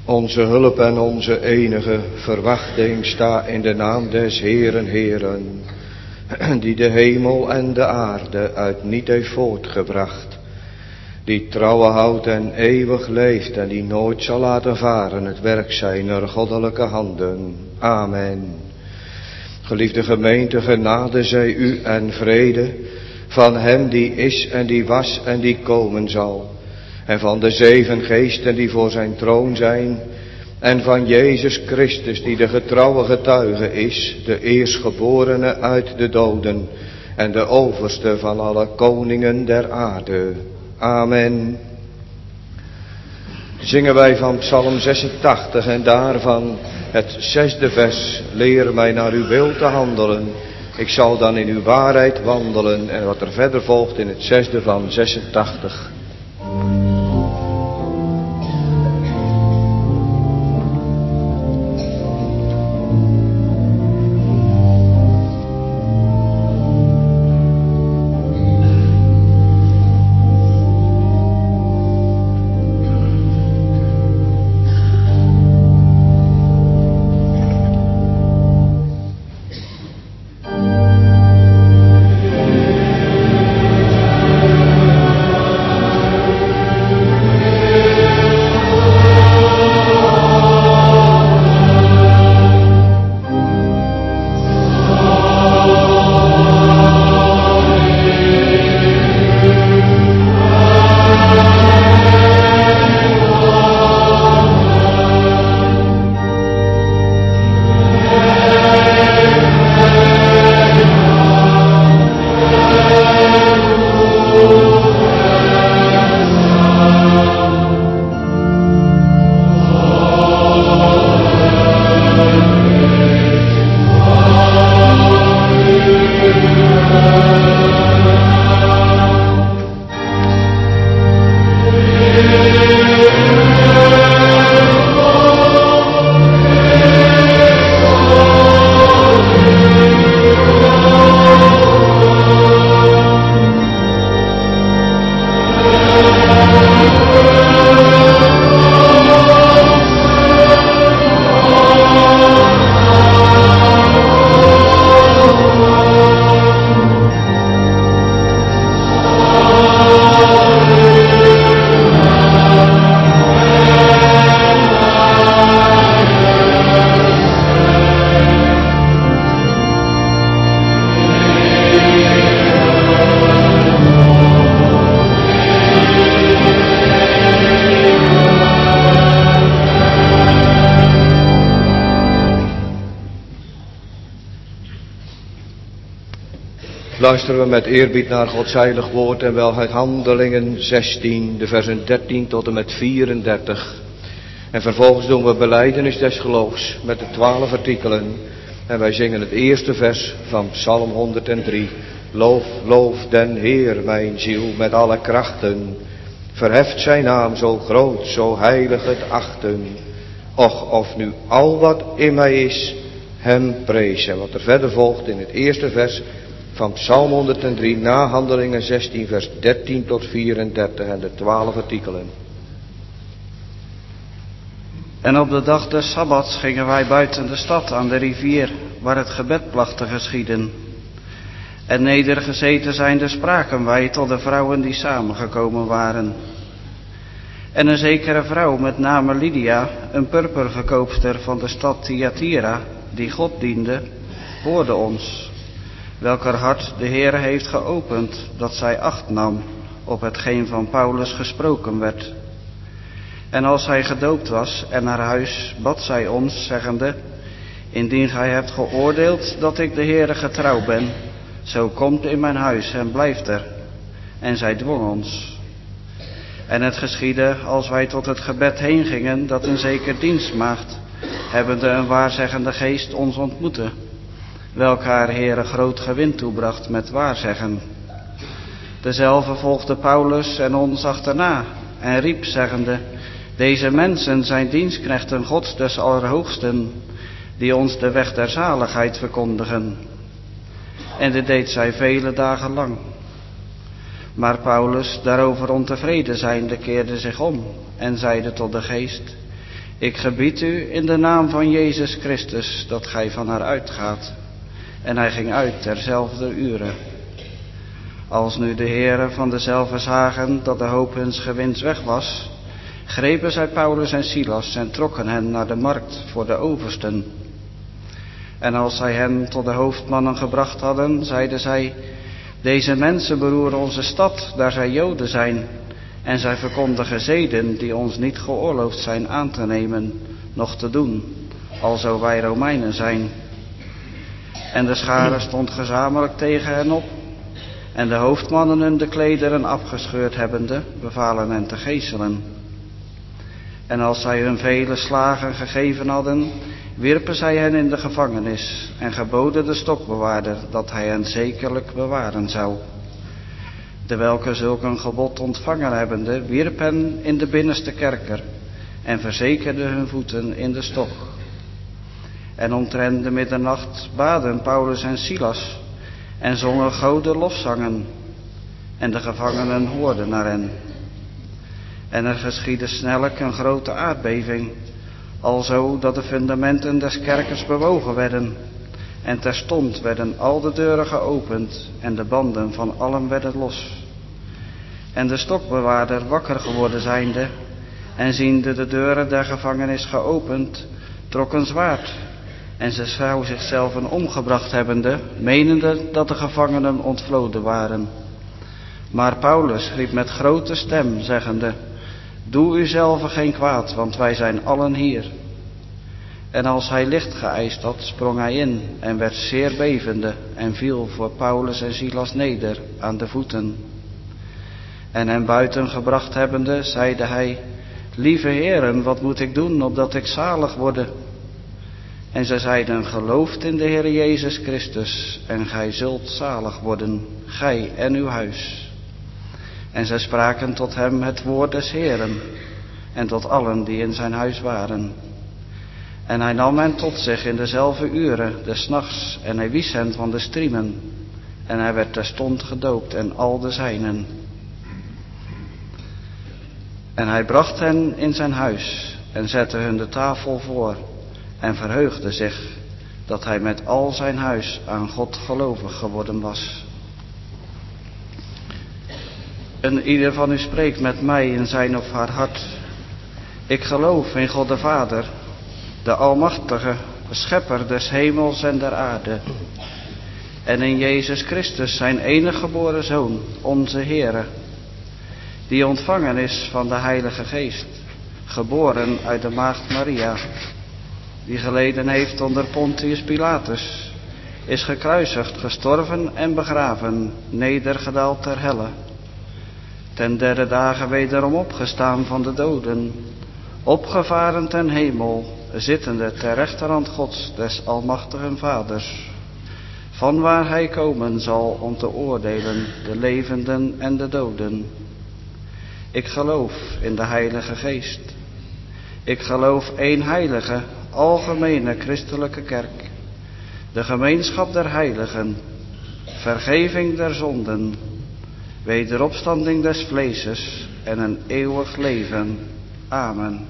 Onze hulp en onze enige verwachting sta in de naam des Heeren, Heeren, die de hemel en de aarde uit niet heeft voortgebracht, die trouwen houdt en eeuwig leeft en die nooit zal laten varen het werk zijner goddelijke handen. Amen. Geliefde gemeente, genade zij u en vrede van hem die is en die was en die komen zal, en van de 7 geesten die voor zijn troon zijn, en van Jezus Christus die de getrouwe getuige is, de eerstgeborene uit de doden en de overste van alle koningen der aarde. Amen. Zingen wij van Psalm 86 en daarvan het 6e vers. Leer mij naar uw wil te handelen. Ik zal dan in uw waarheid wandelen. En wat er verder volgt in het 6e van 86. Luisteren we met eerbied naar Gods heilig woord en wel uit Handelingen 16, de versen 13 tot en met 34. En vervolgens doen we belijdenis des geloofs met de 12 artikelen. En wij zingen het eerste vers van Psalm 103. Loof, loof den Heer, mijn ziel, met alle krachten. Verheft zijn naam zo groot, zo heilig het achten. Och, of nu al wat in mij is, hem prees. En wat er verder volgt in het eerste vers van Psalm 103 na Handelingen 16 vers 13 tot 34 en de 12 artikelen. En op de dag des Sabbats gingen wij buiten de stad aan de rivier, waar het gebed placht te geschieden. En nedergezeten zijnde spraken wij tot de vrouwen die samengekomen waren. En een zekere vrouw met name Lydia, een purperverkoopster van de stad Thyatira, die God diende, hoorde ons, welker hart de Heer heeft geopend, dat zij acht nam op hetgeen van Paulus gesproken werd. En als zij gedoopt was en naar huis, bad zij ons, zeggende, indien gij hebt geoordeeld dat ik de Heere getrouw ben, zo komt in mijn huis en blijft er. En zij dwong ons. En het geschiedde, als wij tot het gebed heen gingen, dat een zeker dienstmaagd, hebbende een waarzeggende geest, ons ontmoette, welke haar Heere groot gewin toebracht met waarzeggen. Dezelfde volgde Paulus en ons achterna en riep, zeggende, deze mensen zijn dienstknechten Gods des Allerhoogsten, die ons de weg der zaligheid verkondigen. En dit deed zij vele dagen lang. Maar Paulus, daarover ontevreden zijnde, keerde zich om en zeide tot de geest, Ik gebied u in de naam van Jezus Christus dat gij van haar uitgaat. En hij ging uit terzelfde uren. Als nu de heren van dezelfde zagen dat de hoop huns gewins weg was, grepen zij Paulus en Silas en trokken hen naar de markt voor de oversten. En als zij hen tot de hoofdmannen gebracht hadden, zeiden zij: deze mensen beroeren onze stad, daar zij Joden zijn, en zij verkondigen zeden die ons niet geoorloofd zijn aan te nemen, noch te doen, alzo wij Romeinen zijn. En de schare stond gezamenlijk tegen hen op, en de hoofdmannen hun de klederen afgescheurd hebbende, bevalen hen te geeselen. En als zij hun vele slagen gegeven hadden, wierpen zij hen in de gevangenis en geboden de stokbewaarder dat hij hen zekerlijk bewaren zou. De welke zulk een gebod ontvangen hebbende, wierp hen in de binnenste kerker en verzekerde hun voeten in de stok. En omtrent de middernacht baden Paulus en Silas en zongen gode lofzangen, en de gevangenen hoorden naar hen. En er geschiedde snellijk een grote aardbeving, alzo dat de fundamenten des kerkers bewogen werden, en terstond werden al de deuren geopend en de banden van allen werden los. En de stokbewaarder wakker geworden zijnde en ziende de deuren der gevangenis geopend, trok een zwaard en ze zou zichzelf omgebracht hebbende, menende dat de gevangenen ontvloden waren. Maar Paulus riep met grote stem, zeggende: doe uzelf geen kwaad, want wij zijn allen hier. En als hij licht geëist had, sprong hij in en werd zeer bevende en viel voor Paulus en Silas neder aan de voeten. En hen buiten gebracht hebbende, zeide hij: lieve heren, wat moet ik doen, opdat ik zalig worde? En zij zeiden: gelooft in de Heer Jezus Christus, en gij zult zalig worden, gij en uw huis. En zij spraken tot hem het woord des Heeren, en tot allen die in zijn huis waren. En hij nam hen tot zich in dezelfde uren des nachts, en hij wies hen van de striemen. En hij werd terstond gedoopt, en al de zijnen. En hij bracht hen in zijn huis, en zette hun de tafel voor, en verheugde zich dat hij met al zijn huis aan God gelovig geworden was. En ieder van u spreekt met mij in zijn of haar hart: ik geloof in God de Vader, de Almachtige, Schepper des hemels en der aarde, en in Jezus Christus, zijn enige geboren Zoon, onze Heere, die ontvangen is van de Heilige Geest, geboren uit de maagd Maria, die geleden heeft onder Pontius Pilatus, is gekruisigd, gestorven en begraven, nedergedaald ter helle, ten derde dagen wederom opgestaan van de doden, opgevaren ten hemel, zittende ter rechterhand Gods des almachtigen Vaders, vanwaar hij komen zal om te oordelen de levenden en de doden. Ik geloof in de Heilige Geest. Ik geloof één heilige, algemene christelijke kerk, de gemeenschap der heiligen, vergeving der zonden, wederopstanding des vleeses en een eeuwig leven. Amen.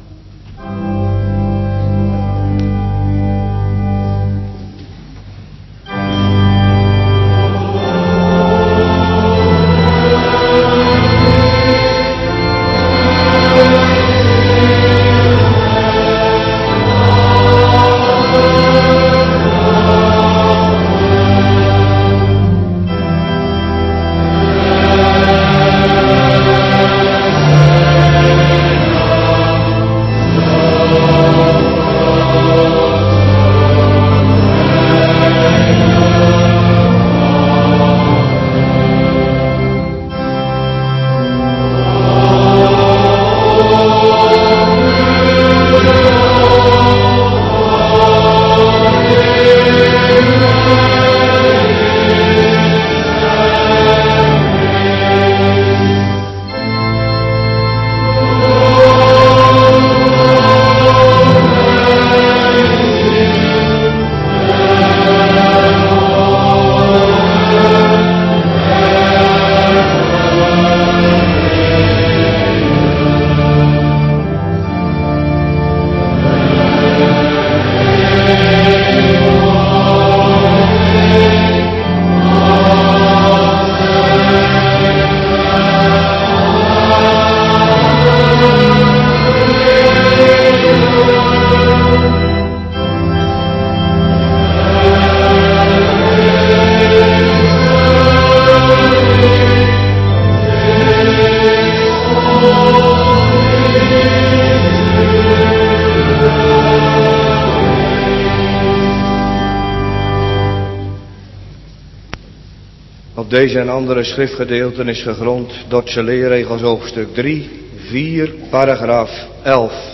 Deze en andere schriftgedeelten is gegrond Dordtse leerregels hoofdstuk 3, 4, paragraaf 11.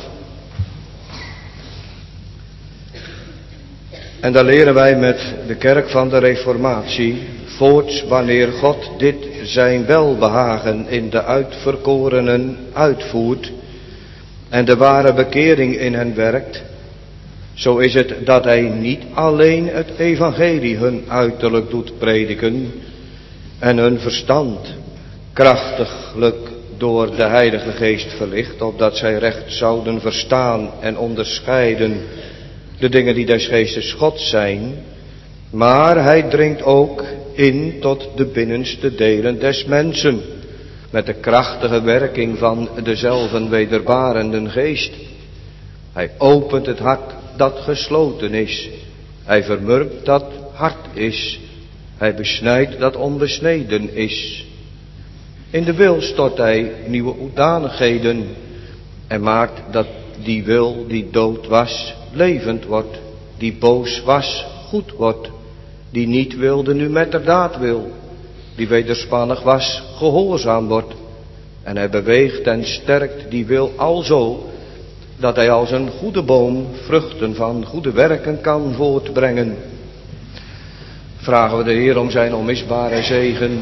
En daar leren wij met de kerk van de Reformatie voorts wanneer God dit zijn welbehagen in de uitverkorenen uitvoert en de ware bekering in hen werkt, zo is het dat hij niet alleen het evangelie hun uiterlijk doet prediken en hun verstand krachtiglijk door de Heilige Geest verlicht, opdat zij recht zouden verstaan en onderscheiden de dingen die des Geestes Gods zijn, maar hij dringt ook in tot de binnenste delen des mensen, met de krachtige werking van dezelven wederbarenden geest. Hij opent het hart dat gesloten is, hij vermurkt dat hard is, hij besnijdt dat onbesneden is. In de wil stort hij nieuwe hoedanigheden en maakt dat die wil die dood was, levend wordt, die boos was, goed wordt, die niet wilde nu met de daad wil, die wederspannig was, gehoorzaam wordt. En hij beweegt en sterkt die wil alzo, dat hij als een goede boom vruchten van goede werken kan voortbrengen. Vragen we de Heer om zijn onmisbare zegen.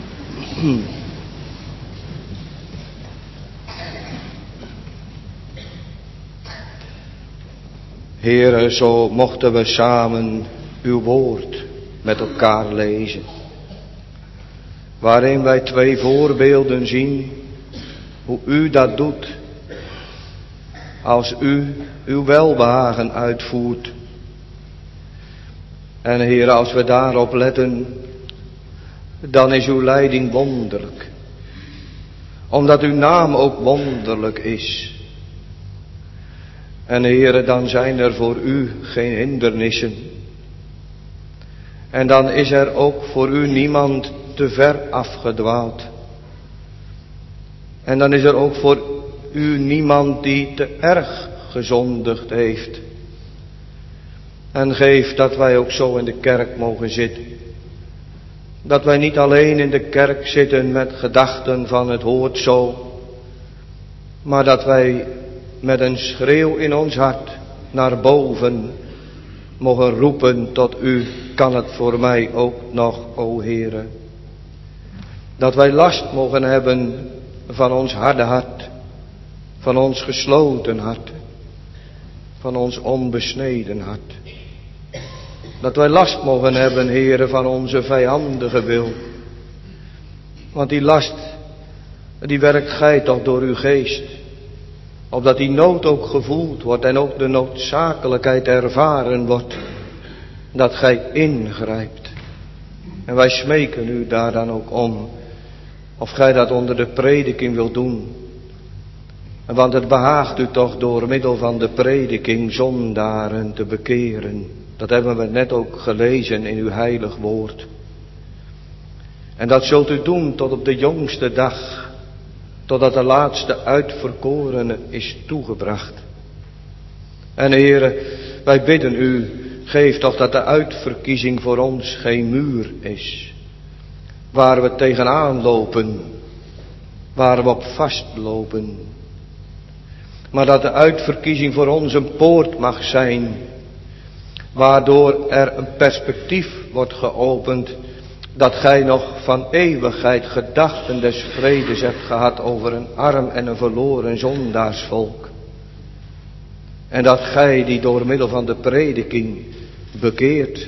Heere, zo mochten we samen uw woord met elkaar lezen, waarin wij twee voorbeelden zien hoe u dat doet, als u uw welbehagen uitvoert. En Heere, als we daarop letten, dan is uw leiding wonderlijk, omdat uw naam ook wonderlijk is. En Heere, dan zijn er voor u geen hindernissen. En dan is er ook voor u niemand te ver afgedwaald. En dan is er ook voor u niemand die te erg gezondigd heeft. En geef dat wij ook zo in de kerk mogen zitten. Dat wij niet alleen in de kerk zitten met gedachten van het hoort zo, maar dat wij met een schreeuw in ons hart naar boven mogen roepen tot u, kan het voor mij ook nog, o Heere. Dat wij last mogen hebben van ons harde hart, van ons gesloten hart, van ons onbesneden hart. Dat wij last mogen hebben, Heere, van onze vijandige wil. Want die last, die werkt gij toch door uw geest. Opdat die nood ook gevoeld wordt en ook de noodzakelijkheid ervaren wordt. Dat gij ingrijpt. En wij smeken u daar dan ook om. Of gij dat onder de prediking wilt doen. Want het behaagt u toch door middel van de prediking zondaren te bekeren. Dat hebben we net ook gelezen in uw heilig woord. En dat zult u doen tot op de jongste dag. Totdat de laatste uitverkorene is toegebracht. En Heere, wij bidden u, geef toch dat de uitverkiezing voor ons geen muur is. Waar we tegenaan lopen, waar we op vastlopen. Maar dat de uitverkiezing voor ons een poort mag zijn, waardoor er een perspectief wordt geopend, dat gij nog van eeuwigheid gedachten des vredes hebt gehad over een arm en een verloren zondaarsvolk. En dat gij die door middel van de prediking bekeert.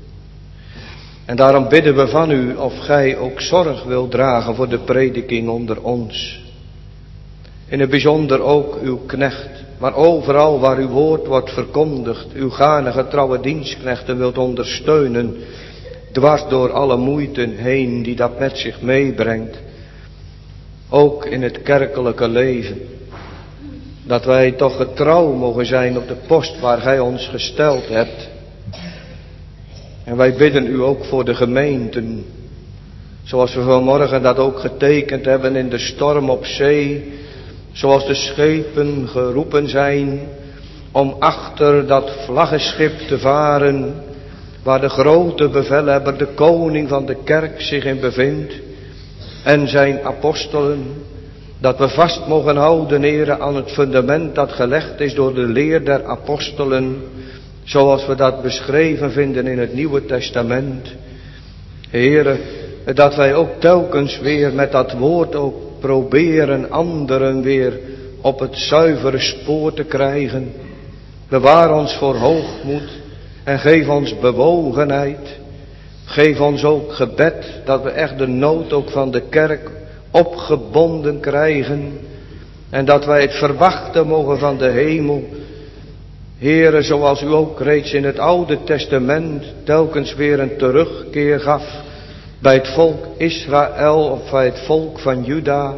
En daarom bidden we van u of gij ook zorg wilt dragen voor de prediking onder ons. In het bijzonder ook uw knecht, maar overal waar uw woord wordt verkondigd, uw gaarne getrouwe dienstknechten wilt ondersteunen, dwars door alle moeiten heen die dat met zich meebrengt. Ook in het kerkelijke leven. Dat wij toch getrouw mogen zijn op de post waar gij ons gesteld hebt. En wij bidden u ook voor de gemeenten. Zoals we vanmorgen dat ook getekend hebben in de storm op zee. Zoals de schepen geroepen zijn om achter dat vlaggenschip te varen. waar de grote bevelhebber, de koning van de kerk zich in bevindt en zijn apostelen, dat we vast mogen houden, Heere, aan het fundament dat gelegd is door de leer der apostelen, zoals we dat beschreven vinden in het Nieuwe Testament. Heere, dat wij ook telkens weer met dat woord ook proberen anderen weer op het zuivere spoor te krijgen. Bewaar ons voor hoogmoed en geef ons bewogenheid. Geef ons ook gebed, dat we echt de nood ook van de kerk opgebonden krijgen. En dat wij het verwachten mogen van de hemel. Heere, zoals u ook reeds in het Oude Testament telkens weer een terugkeer gaf bij het volk Israël of bij het volk van Juda.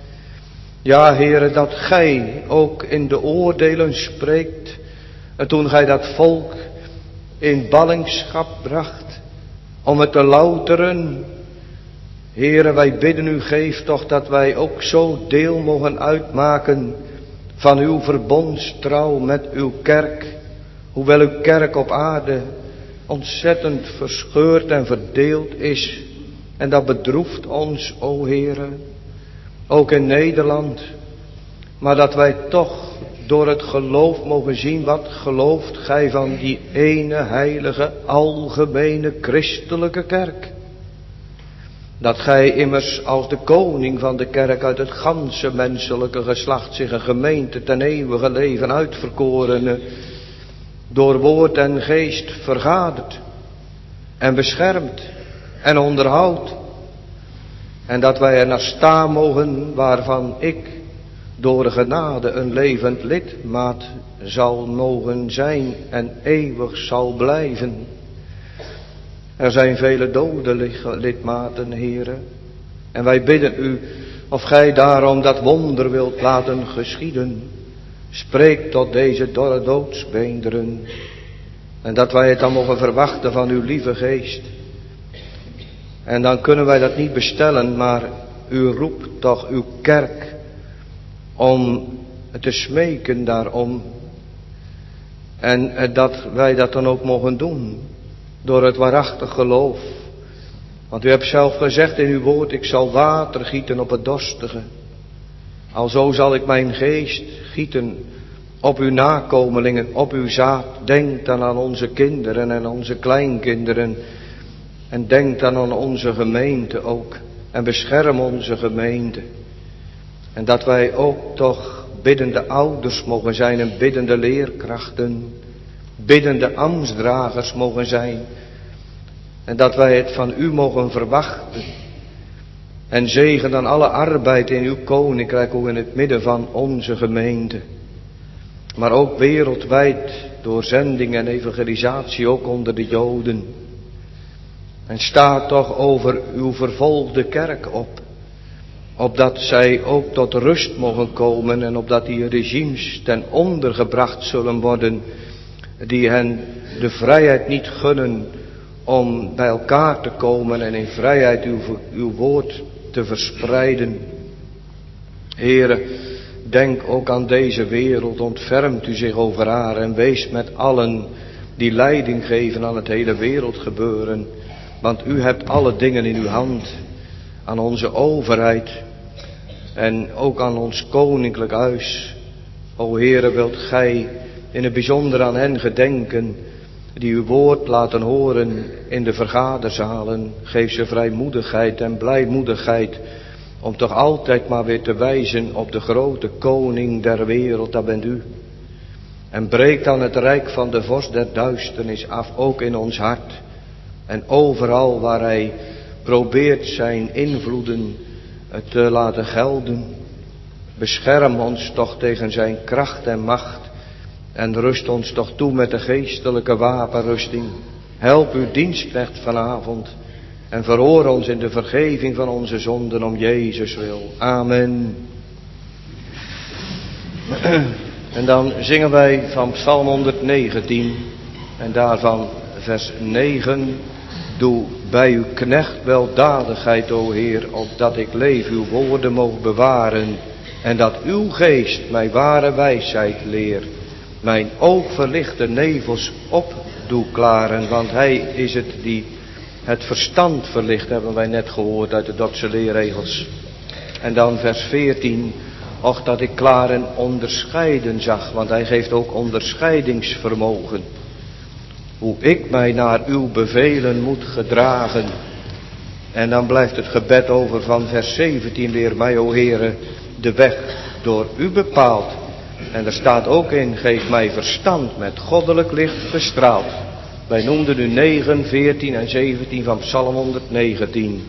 Ja, Heere, dat gij ook in de oordelen spreekt. En toen gij dat volk in ballingschap bracht, om het te louteren. Heere, wij bidden u, geef toch dat wij ook zo deel mogen uitmaken van uw verbondstrouw met uw kerk. Hoewel uw kerk op aarde ontzettend verscheurd en verdeeld is. En dat bedroeft ons, o Heere, ook in Nederland. Maar dat wij toch door het geloof mogen zien, wat gelooft gij van die ene heilige, algemene, christelijke kerk. Dat gij immers als de koning van de kerk uit het ganse menselijke geslacht zich een gemeente ten eeuwige leven uitverkorene, door woord en geest vergadert en beschermt en onderhoudt. En dat wij er naar staan mogen, waarvan ik door de genade een levend lidmaat zal mogen zijn en eeuwig zal blijven. Er zijn vele dode lidmaten, Heere. En wij bidden u, of gij daarom dat wonder wilt laten geschieden. Spreek tot deze dorre doodsbeenderen. En dat wij het dan mogen verwachten van uw lieve geest. En dan kunnen wij dat niet bestellen, maar u roept toch uw kerk om te smeken daarom. En dat wij dat dan ook mogen doen. Door het waarachtig geloof. Want u hebt zelf gezegd in uw woord, ik zal water gieten op het dorstige. Alzo zal ik mijn geest gieten op uw nakomelingen, op uw zaad. Denk dan aan onze kinderen en onze kleinkinderen. En denk dan aan onze gemeente ook. En bescherm onze gemeente. En dat wij ook toch biddende ouders mogen zijn en biddende leerkrachten. Biddende ambtsdragers mogen zijn. En dat wij het van u mogen verwachten. En zegen dan alle arbeid in uw koninkrijk, ook in het midden van onze gemeente. Maar ook wereldwijd door zending en evangelisatie, ook onder de Joden. En sta toch over uw vervolgde kerk op. Opdat zij ook tot rust mogen komen en opdat die regimes ten onder gebracht zullen worden, die hen de vrijheid niet gunnen om bij elkaar te komen en in vrijheid uw woord te verspreiden. Heere, denk ook aan deze wereld, ontfermt u zich over haar en wees met allen die leiding geven aan het hele wereldgebeuren. Want u hebt alle dingen in uw hand, aan onze overheid en ook aan ons koninklijk huis. O Heere, wilt gij in het bijzonder aan hen gedenken die uw woord laten horen in de vergaderzalen. Geef ze vrijmoedigheid en blijmoedigheid om toch altijd maar weer te wijzen op de grote koning der wereld, dat bent u. En breek dan het rijk van de vorst der duisternis af, ook in ons hart. En overal waar hij probeert zijn invloeden te laten gelden. Bescherm ons toch tegen zijn kracht en macht. En rust ons toch toe met de geestelijke wapenrusting. Help uw dienstknecht vanavond. En verhoor ons in de vergeving van onze zonden om Jezus wil. Amen. En dan zingen wij van Psalm 119. En daarvan vers 9. Doe bij uw knecht weldadigheid, o Heer, opdat ik leef uw woorden moog bewaren. En dat uw geest mij ware wijsheid leert. Mijn oog verlichte nevels op doe klaren, want hij is het die het verstand verlicht, hebben wij net gehoord uit de Dordtse leerregels. En dan vers 14, och dat ik klaren onderscheiden zag, want hij geeft ook onderscheidingsvermogen. Hoe ik mij naar uw bevelen moet gedragen. En dan blijft het gebed over van vers 17 weer, mij o Heere, de weg door u bepaald. En er staat ook in, geef mij verstand met goddelijk licht bestraald. Wij noemden nu 9, 14 en 17 van Psalm 119.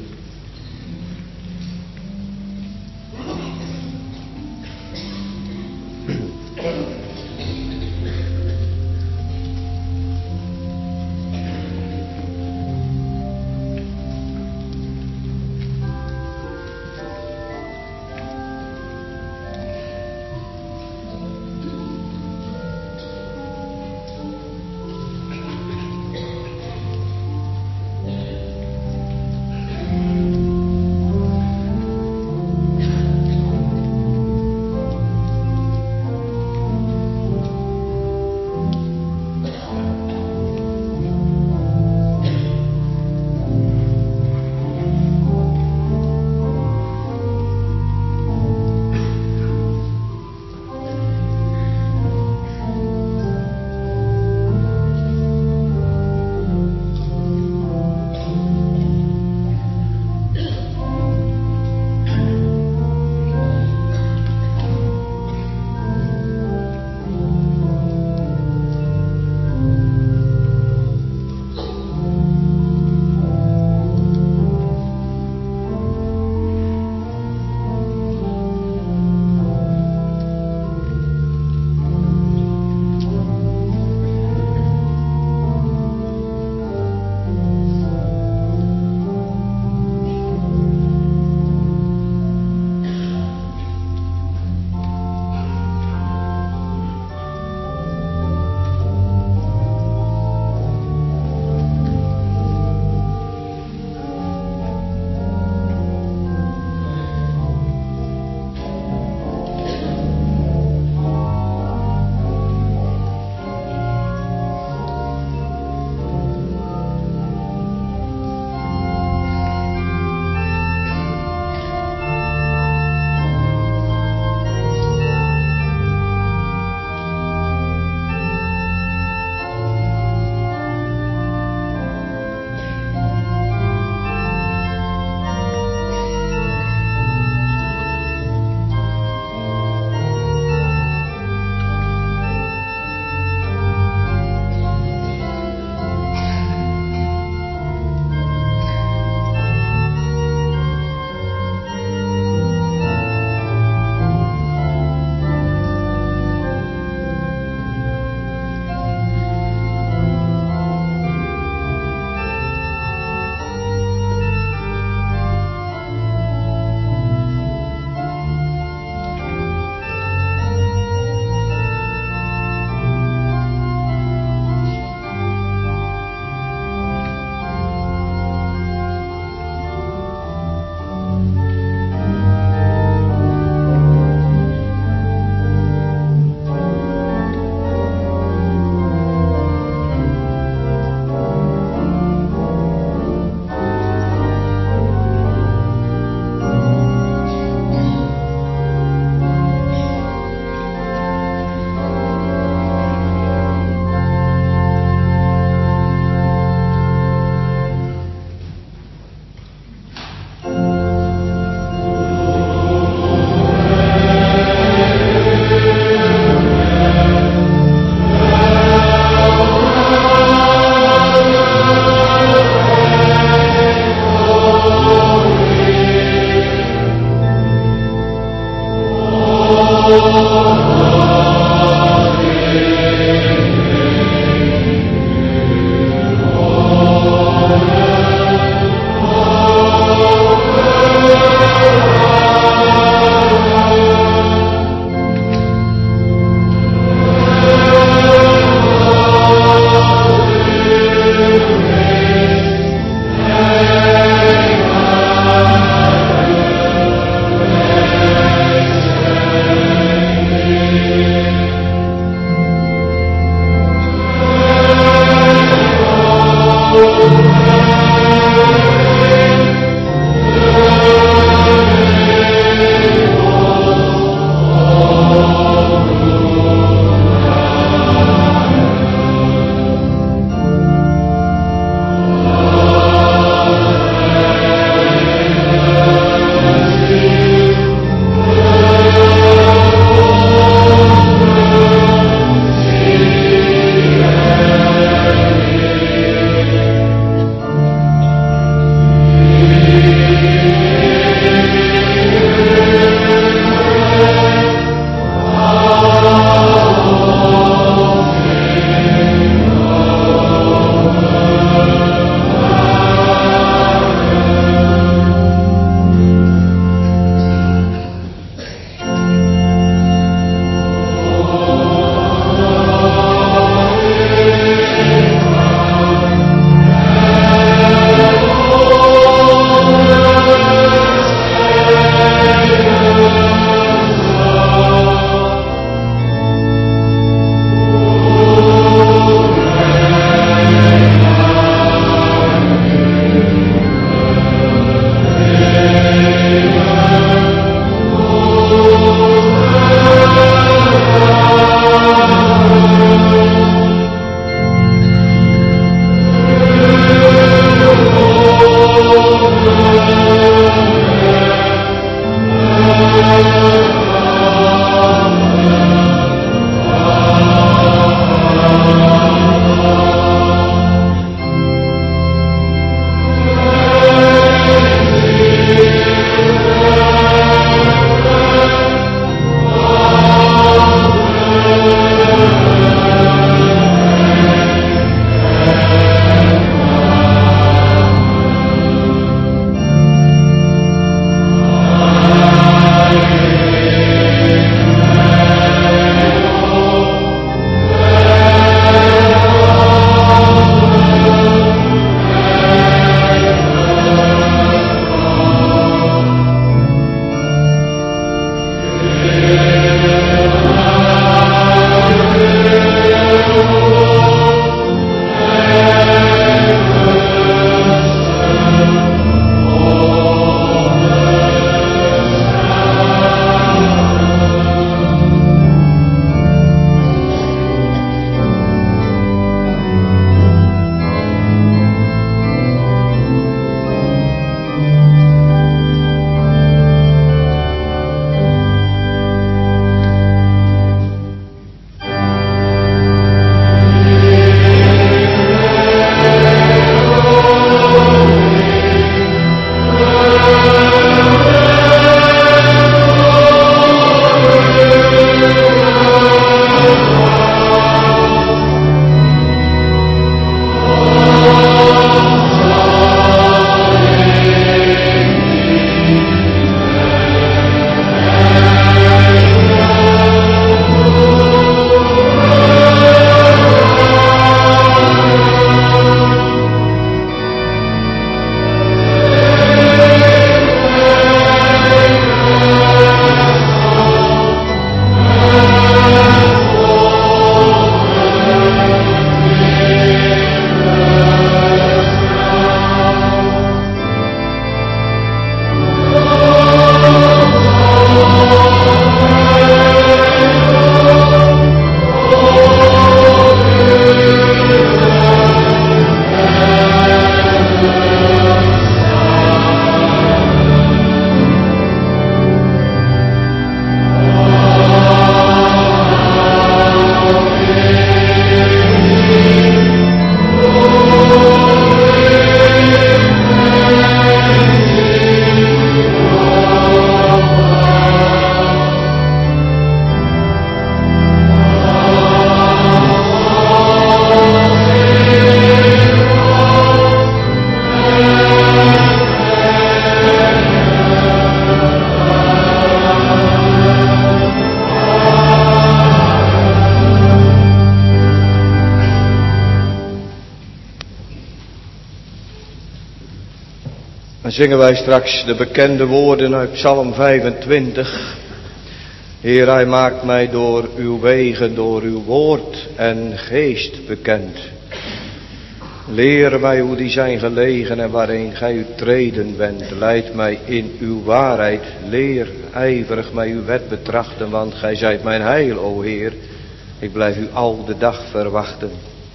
zingen wij straks de bekende woorden uit Psalm 25. Heer, hij maakt mij door uw wegen, door uw woord en geest bekend. Leer mij hoe die zijn gelegen en waarin gij u treden bent. Leid mij in uw waarheid. Leer ijverig mij uw wet betrachten, want gij zijt mijn heil, o Heer. Ik blijf u al de dag verwachten.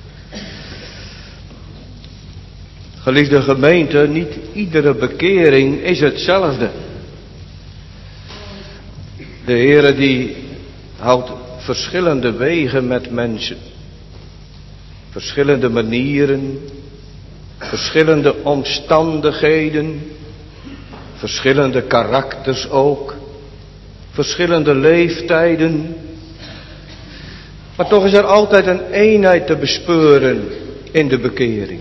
Geliefde gemeente, niet iedere bekering is hetzelfde. De Heere die houdt verschillende wegen met mensen. Verschillende manieren, verschillende omstandigheden, verschillende karakters ook, verschillende leeftijden. Maar toch is er altijd een eenheid te bespeuren in de bekering.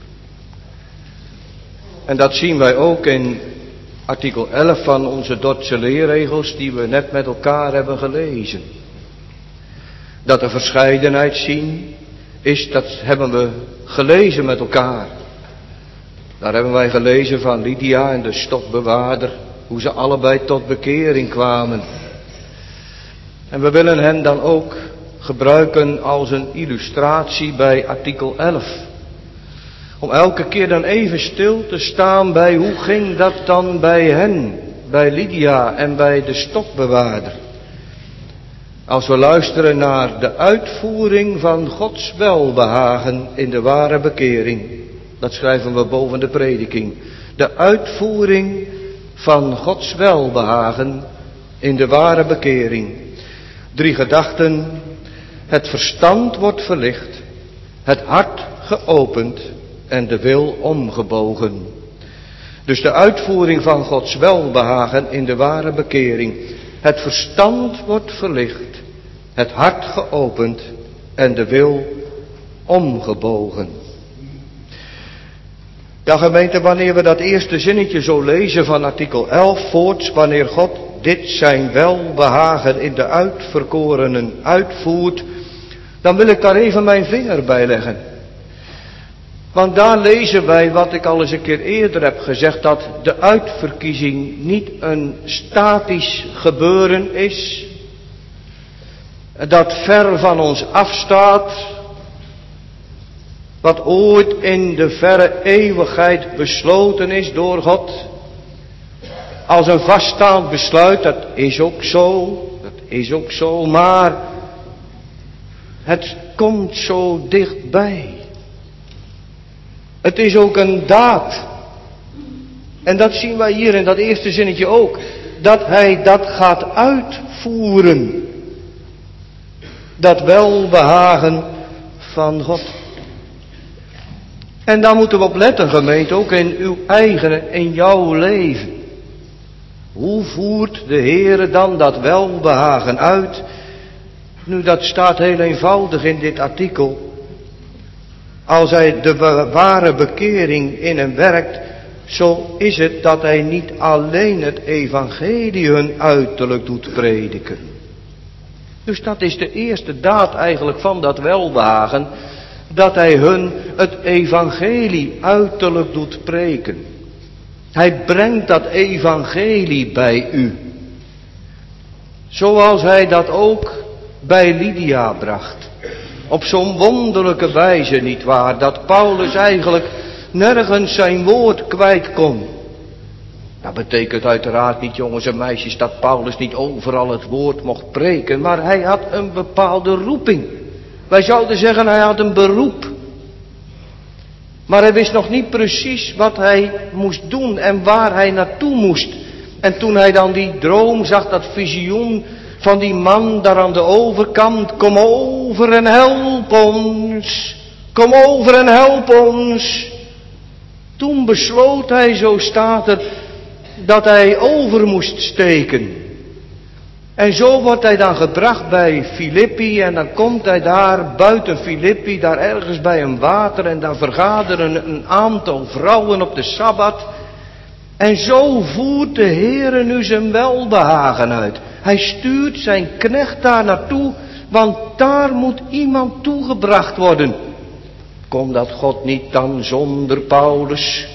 En dat zien wij ook in artikel 11 van onze Dordtse leerregels die we net met elkaar hebben gelezen. Dat er verscheidenheid zien is, dat hebben we gelezen met elkaar. Daar hebben wij gelezen van Lydia en de stokbewaarder, hoe ze allebei tot bekering kwamen. En we willen hen dan ook gebruiken als een illustratie bij artikel 11. Om elke keer dan even stil te staan bij hoe ging dat dan bij hen, bij Lydia en bij de stokbewaarder. Als we luisteren naar de uitvoering van Gods welbehagen in de ware bekering. Dat schrijven we boven de prediking. De uitvoering van Gods welbehagen in de ware bekering. 3 gedachten. Het verstand wordt verlicht. Het hart geopend. En de wil omgebogen. Dus de uitvoering van Gods welbehagen in de ware bekering. Het verstand wordt verlicht, het hart geopend en de wil omgebogen. Ja gemeente, wanneer we dat eerste zinnetje zo lezen van artikel 11 voorts, wanneer God dit zijn welbehagen in de uitverkorenen uitvoert, dan wil ik daar even mijn vinger bij leggen. Want daar lezen wij wat ik al eens een keer eerder heb gezegd, dat de uitverkiezing niet een statisch gebeuren is, dat ver van ons afstaat, wat ooit in de verre eeuwigheid besloten is door God, als een vaststaand besluit. Dat is ook zo, maar het komt zo dichtbij. Het is ook een daad. En dat zien wij hier in dat eerste zinnetje ook. Dat hij dat gaat uitvoeren. Dat welbehagen van God. En daar moeten we op letten, gemeente, ook in uw eigen, in jouw leven. Hoe voert de Heere dan dat welbehagen uit? Nu, dat staat heel eenvoudig in dit artikel. Als hij de ware bekering in hem werkt, zo is het dat hij niet alleen het evangelie hun uiterlijk doet prediken. Dus dat is de eerste daad eigenlijk van dat welbehagen, dat hij hun het evangelie uiterlijk doet preken. Hij brengt dat evangelie bij u. Zoals hij dat ook bij Lydia bracht. Op zo'n wonderlijke wijze, nietwaar, dat Paulus eigenlijk nergens zijn woord kwijt kon. Dat betekent uiteraard niet, jongens en meisjes, dat Paulus niet overal het woord mocht preken, maar hij had een bepaalde roeping. Wij zouden zeggen, hij had een beroep. Maar hij wist nog niet precies wat hij moest doen en waar hij naartoe moest. En toen hij dan die droom zag, dat visioen van die man daar aan de overkant, kom over en help ons, kom over en help ons. Toen besloot hij, zo staat het, dat hij over moest steken. En zo wordt hij dan gebracht bij Filippi en dan komt hij daar buiten Filippi, daar ergens bij een water en daar vergaderen een aantal vrouwen op de Sabbat. En zo voert de Heere nu zijn welbehagen uit. Hij stuurt zijn knecht daar naartoe, want daar moet iemand toegebracht worden. Kon dat God niet dan zonder Paulus?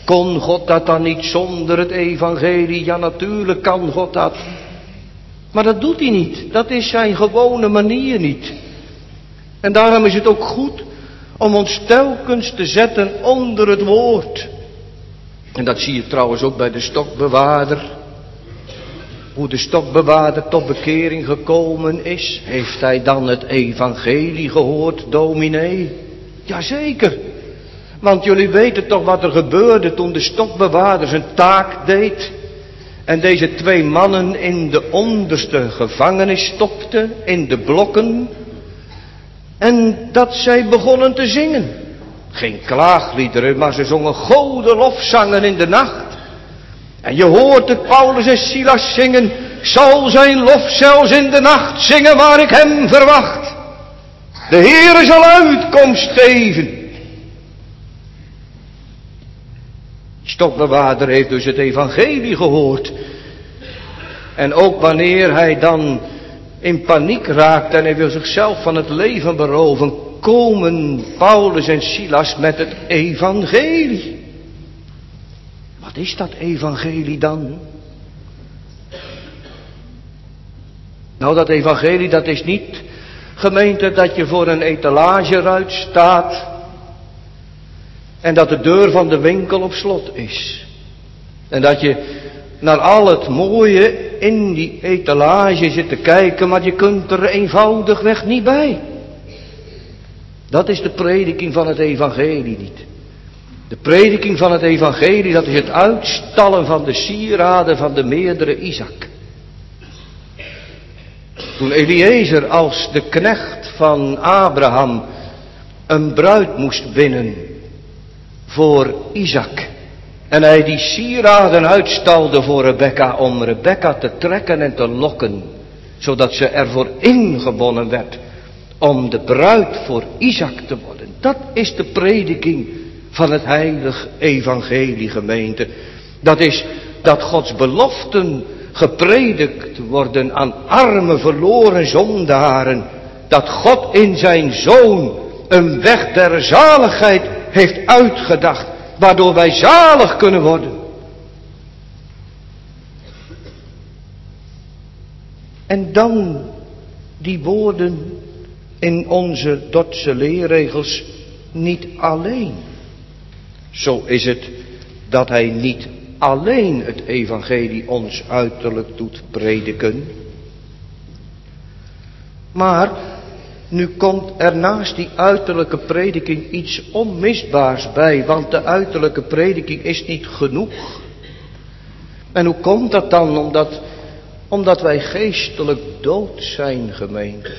Kon God dat dan niet zonder het evangelie? Ja, natuurlijk kan God dat. Maar dat doet hij niet. Dat is zijn gewone manier niet. En daarom is het ook goed om ons telkens te zetten onder het woord. En dat zie je trouwens ook bij de stokbewaarder. Hoe de stokbewaarder tot bekering gekomen is. Heeft hij dan het evangelie gehoord, dominee? Jazeker. Want jullie weten toch wat er gebeurde toen de stokbewaarder zijn taak deed. En deze 2 mannen in de onderste gevangenis stopte, in de blokken. En dat zij begonnen te zingen. Geen klaagliederen, maar ze zongen goden lofzangen in de nacht. En je hoort het Paulus en Silas zingen. Zal zijn lof zelfs in de nacht zingen waar ik hem verwacht. De Heere zal uitkomst geven. Stokbewaarder heeft dus het evangelie gehoord. En ook wanneer hij dan in paniek raakt en hij wil zichzelf van het leven beroven, komen Paulus en Silas met het evangelie. Wat is dat evangelie dan? Nou, dat evangelie, dat is niet, gemeente, dat je voor een etalageruit staat en dat de deur van de winkel op slot is. En dat je naar al het mooie in die etalage zit te kijken, maar je kunt er eenvoudigweg niet bij. Dat is de prediking van het evangelie niet. De prediking van het evangelie, dat is het uitstallen van de sieraden van de meerdere Isaac. Toen Eliezer als de knecht van Abraham een bruid moest winnen voor Isaac. En hij die sieraden uitstalde voor Rebekka om Rebekka te trekken en te lokken. Zodat ze ervoor ingewonnen werd om de bruid voor Isaac te worden. Dat is de prediking van het heilig evangelie, gemeente. Dat is dat Gods beloften gepredikt worden aan arme verloren zondaren. Dat God in zijn Zoon een weg der zaligheid heeft uitgedacht, waardoor wij zalig kunnen worden. En dan die woorden in onze Dordtse leerregels, niet alleen. Zo is het dat hij niet alleen het evangelie ons uiterlijk doet prediken. Maar nu komt er naast die uiterlijke prediking iets onmisbaars bij, want de uiterlijke prediking is niet genoeg. En hoe komt dat dan? Omdat wij geestelijk dood zijn, gemeente.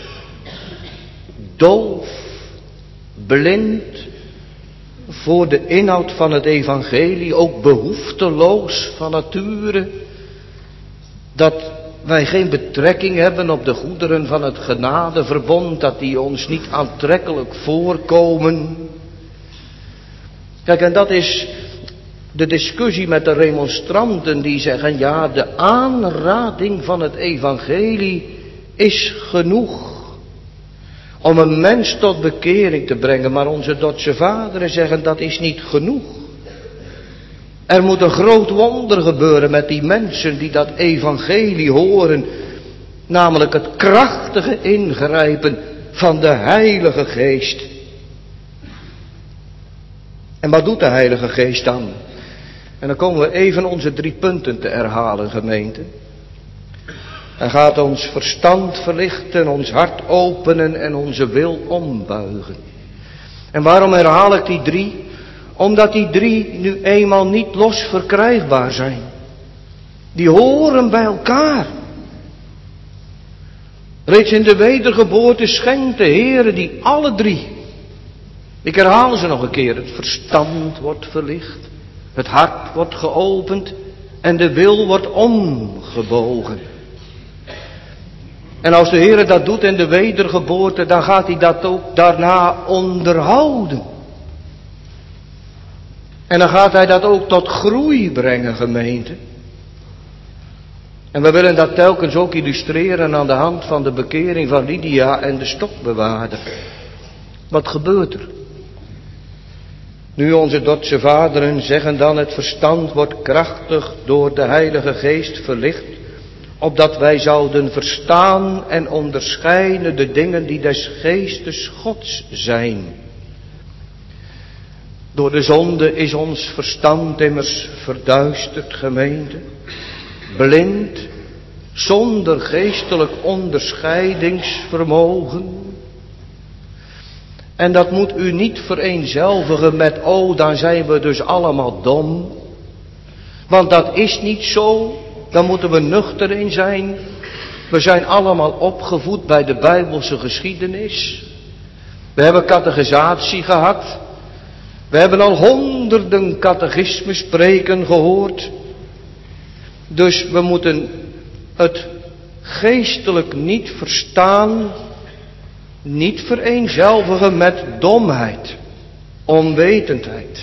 Doof, blind voor de inhoud van het evangelie, ook behoefteloos van nature, dat wij geen betrekking hebben op de goederen van het genadeverbond, dat die ons niet aantrekkelijk voorkomen. Kijk, en dat is de discussie met de remonstranten die zeggen, ja, de aanrading van het evangelie is genoeg om een mens tot bekering te brengen. Maar onze Dordtse vaderen zeggen, dat is niet genoeg. Er moet een groot wonder gebeuren met die mensen die dat evangelie horen. Namelijk het krachtige ingrijpen van de Heilige Geest. En wat doet de Heilige Geest dan? En dan komen we even onze 3 punten te herhalen, gemeente. Hij gaat ons verstand verlichten, ons hart openen en onze wil ombuigen. En waarom herhaal ik die 3? Omdat die 3 nu eenmaal niet los verkrijgbaar zijn. Die horen bij elkaar. Reeds in de wedergeboorte schenkt de Heere die alle 3. Ik herhaal ze nog een keer. Het verstand wordt verlicht. Het hart wordt geopend. En de wil wordt omgebogen. En als de Heere dat doet in de wedergeboorte, dan gaat hij dat ook daarna onderhouden. En dan gaat hij dat ook tot groei brengen, gemeente. En we willen dat telkens ook illustreren aan de hand van de bekering van Lydia en de stokbewaarder. Wat gebeurt er? Nu onze Dordtse vaderen zeggen dan, het verstand wordt krachtig door de Heilige Geest verlicht, opdat wij zouden verstaan en onderscheiden de dingen die des Geestes Gods zijn. Door de zonde is ons verstand immers verduisterd, gemeente, blind, zonder geestelijk onderscheidingsvermogen. En dat moet u niet vereenzelvigen met, dan zijn we dus allemaal dom. Want dat is niet zo, daar moeten we nuchter in zijn. We zijn allemaal opgevoed bij de Bijbelse geschiedenis. We hebben catechisatie gehad. We hebben al honderden catechismespreken gehoord. Dus we moeten het geestelijk niet verstaan, niet vereenzelvigen met domheid, onwetendheid.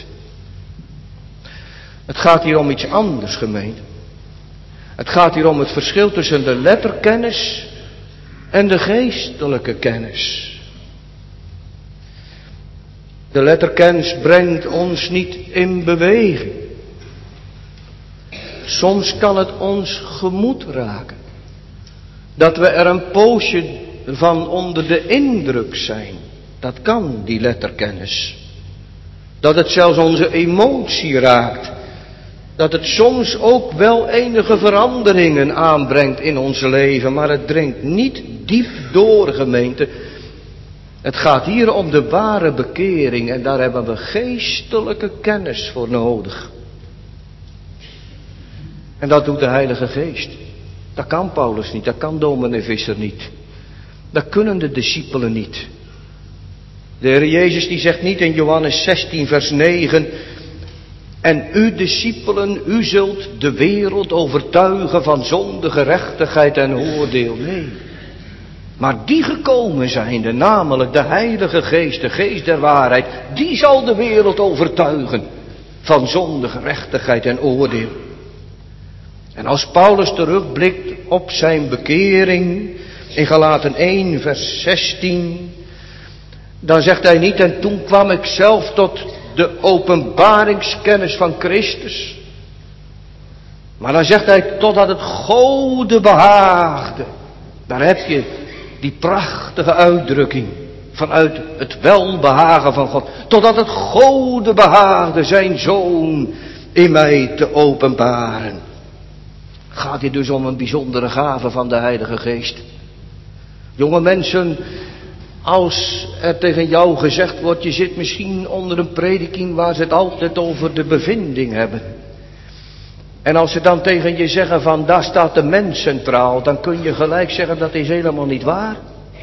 Het gaat hier om iets anders, gemeente. Het gaat hier om het verschil tussen de letterkennis en de geestelijke kennis. De letterkennis brengt ons niet in beweging. Soms kan het ons gemoed raken. Dat we er een poosje van onder de indruk zijn. Dat kan, die letterkennis. Dat het zelfs onze emotie raakt. Dat het soms ook wel enige veranderingen aanbrengt in ons leven. Maar het dringt niet diep door, gemeente. Het gaat hier om de ware bekering. En daar hebben we geestelijke kennis voor nodig. En dat doet de Heilige Geest. Dat kan Paulus niet, dat kan dominee Visser niet. Dat kunnen de discipelen niet. De Heer Jezus die zegt niet in Johannes 16 vers 9... En u discipelen, u zult de wereld overtuigen van zonde, gerechtigheid en oordeel. Nee. Maar die gekomen zijnde, namelijk de Heilige Geest, de Geest der waarheid, die zal de wereld overtuigen van zonde, gerechtigheid en oordeel. En als Paulus terugblikt op zijn bekering in Galaten 1 vers 16, dan zegt hij niet, en toen kwam ik zelf tot de openbaringskennis van Christus. Maar dan zegt hij, totdat het Gode behaagde. Daar heb je die prachtige uitdrukking vanuit het welbehagen van God. Totdat het Gode behaagde zijn Zoon in mij te openbaren. Gaat hier dus om een bijzondere gave van de Heilige Geest. Jonge mensen, als er tegen jou gezegd wordt, je zit misschien onder een prediking waar ze het altijd over de bevinding hebben. En als ze dan tegen je zeggen van, daar staat de mens centraal, dan kun je gelijk zeggen, dat is helemaal niet waar.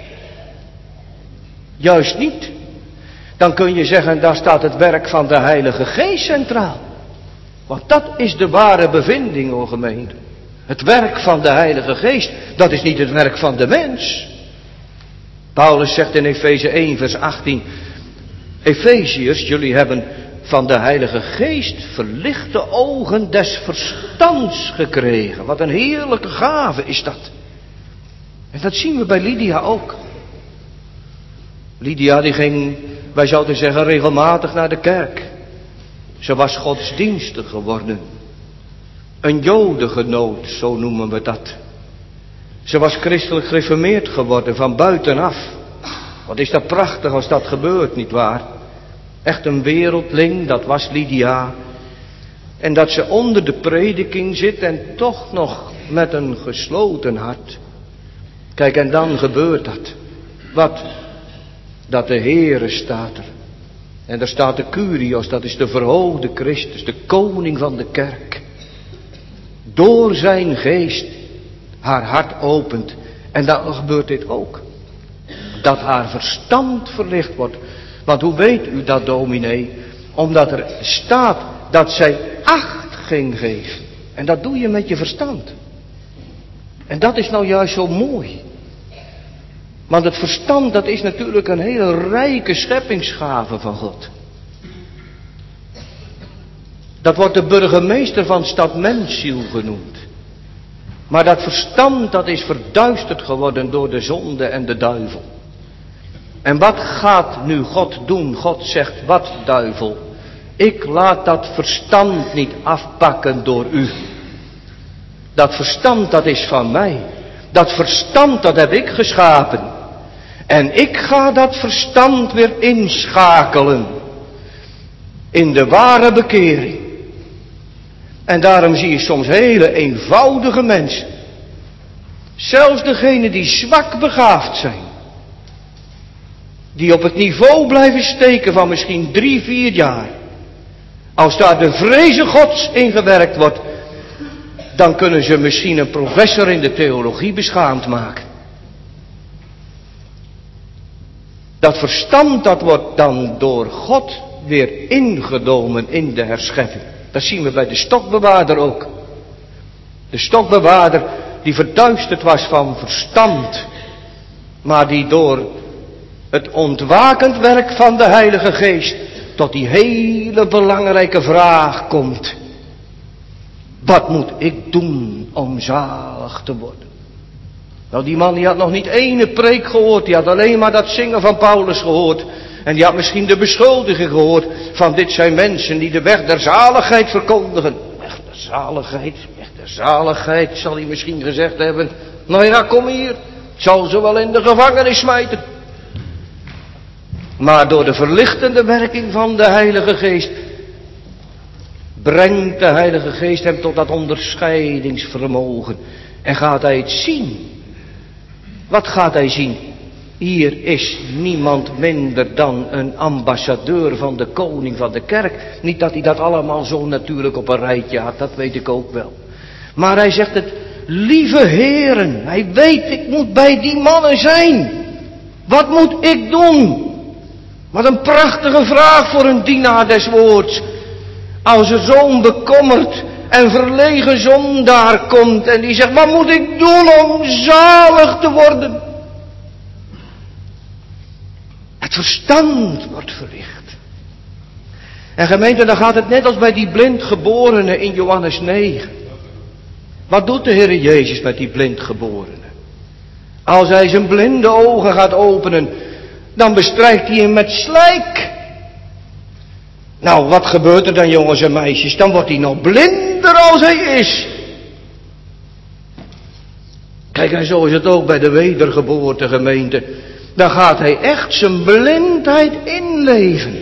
Juist niet. Dan kun je zeggen, daar staat het werk van de Heilige Geest centraal. Want dat is de ware bevinding, hoor gemeente. Het werk van de Heilige Geest, dat is niet het werk van de mens. Paulus zegt in Efeze 1 vers 18, Efeziërs, jullie hebben van de Heilige Geest verlichte ogen des verstands gekregen. Wat een heerlijke gave is dat. En dat zien we bij Lydia ook. Lydia die ging, wij zouden zeggen, regelmatig naar de kerk. Ze was godsdienstig geworden. Een jodengenoot, zo noemen we dat. Ze was christelijk gereformeerd geworden van buitenaf. Wat is dat prachtig als dat gebeurt, nietwaar? Echt een wereldling, dat was Lydia. En dat ze onder de prediking zit en toch nog met een gesloten hart. Kijk, en dan gebeurt dat. Wat? Dat de Heere staat er. En daar staat de Kyrios, dat is de verhoogde Christus, de koning van de kerk. Door zijn geest haar hart opent. En dan gebeurt dit ook. Dat haar verstand verlicht wordt. Want hoe weet u dat, dominee? Omdat er staat dat zij acht ging geven. En dat doe je met je verstand. En dat is nou juist zo mooi. Want het verstand, dat is natuurlijk een hele rijke scheppingsgave van God. Dat wordt de burgemeester van stad Mensziel genoemd. Maar dat verstand, dat is verduisterd geworden door de zonde en de duivel. En wat gaat nu God doen? God zegt, wat duivel? Ik laat dat verstand niet afpakken door u. Dat verstand, dat is van mij. Dat verstand, dat heb ik geschapen. En ik ga dat verstand weer inschakelen in de ware bekering. En daarom zie je soms hele eenvoudige mensen, zelfs degenen die zwak begaafd zijn, die op het niveau blijven steken van misschien 3-4 jaar. Als daar de vreze Gods in gewerkt wordt, dan kunnen ze misschien een professor in de theologie beschaamd maken. Dat verstand, dat wordt dan door God weer ingedomen in de herschepping. Dat zien we bij de stokbewaarder ook. De stokbewaarder die verduisterd was van verstand, maar die door het ontwakend werk van de Heilige Geest tot die hele belangrijke vraag komt. Wat moet ik doen om zalig te worden? Nou, die man die had nog niet ene preek gehoord. Die had alleen maar dat zingen van Paulus gehoord. En die had misschien de beschuldiging gehoord van dit zijn mensen die de weg der zaligheid verkondigen. Weg der zaligheid, zal hij misschien gezegd hebben. Nou ja, kom hier. Ik zal ze wel in de gevangenis smijten. Maar door de verlichtende werking van de Heilige Geest brengt de Heilige Geest hem tot dat onderscheidingsvermogen. En gaat hij het zien. Wat gaat hij zien? Hier is niemand minder dan een ambassadeur van de koning van de kerk. Niet dat hij dat allemaal zo natuurlijk op een rijtje had, dat weet ik ook wel. Maar hij zegt het, lieve heren, hij weet, ik moet bij die mannen zijn. Wat moet ik doen? Wat een prachtige vraag voor een dienaar des woords. Als er zo'n bekommerd en verlegen zondaar komt en die zegt, wat moet ik doen om zalig te worden? Het verstand wordt verlicht. En gemeente, dan gaat het net als bij die blindgeborene in Johannes 9. Wat doet de Heer Jezus met die blindgeborene? Als hij zijn blinde ogen gaat openen, dan bestrijkt hij hem met slijk. Nou, wat gebeurt er dan, jongens en meisjes? Dan wordt hij nog blinder als hij is. Kijk, en zo is het ook bij de wedergeboorte, gemeente. Dan gaat hij echt zijn blindheid inleven.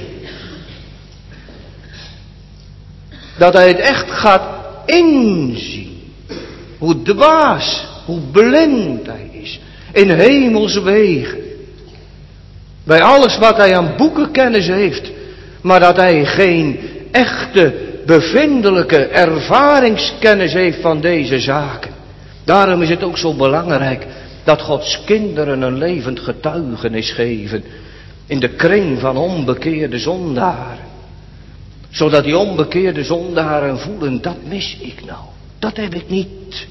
Dat hij het echt gaat inzien. Hoe dwaas, hoe blind hij is. In hemelse wegen. Bij alles wat hij aan boekenkennis heeft. Maar dat hij geen echte, bevindelijke ervaringskennis heeft van deze zaken. Daarom is het ook zo belangrijk dat Gods kinderen een levend getuigenis geven in de kring van onbekeerde zondaren. Zodat die onbekeerde zondaren voelen, dat mis ik nou, dat heb ik niet.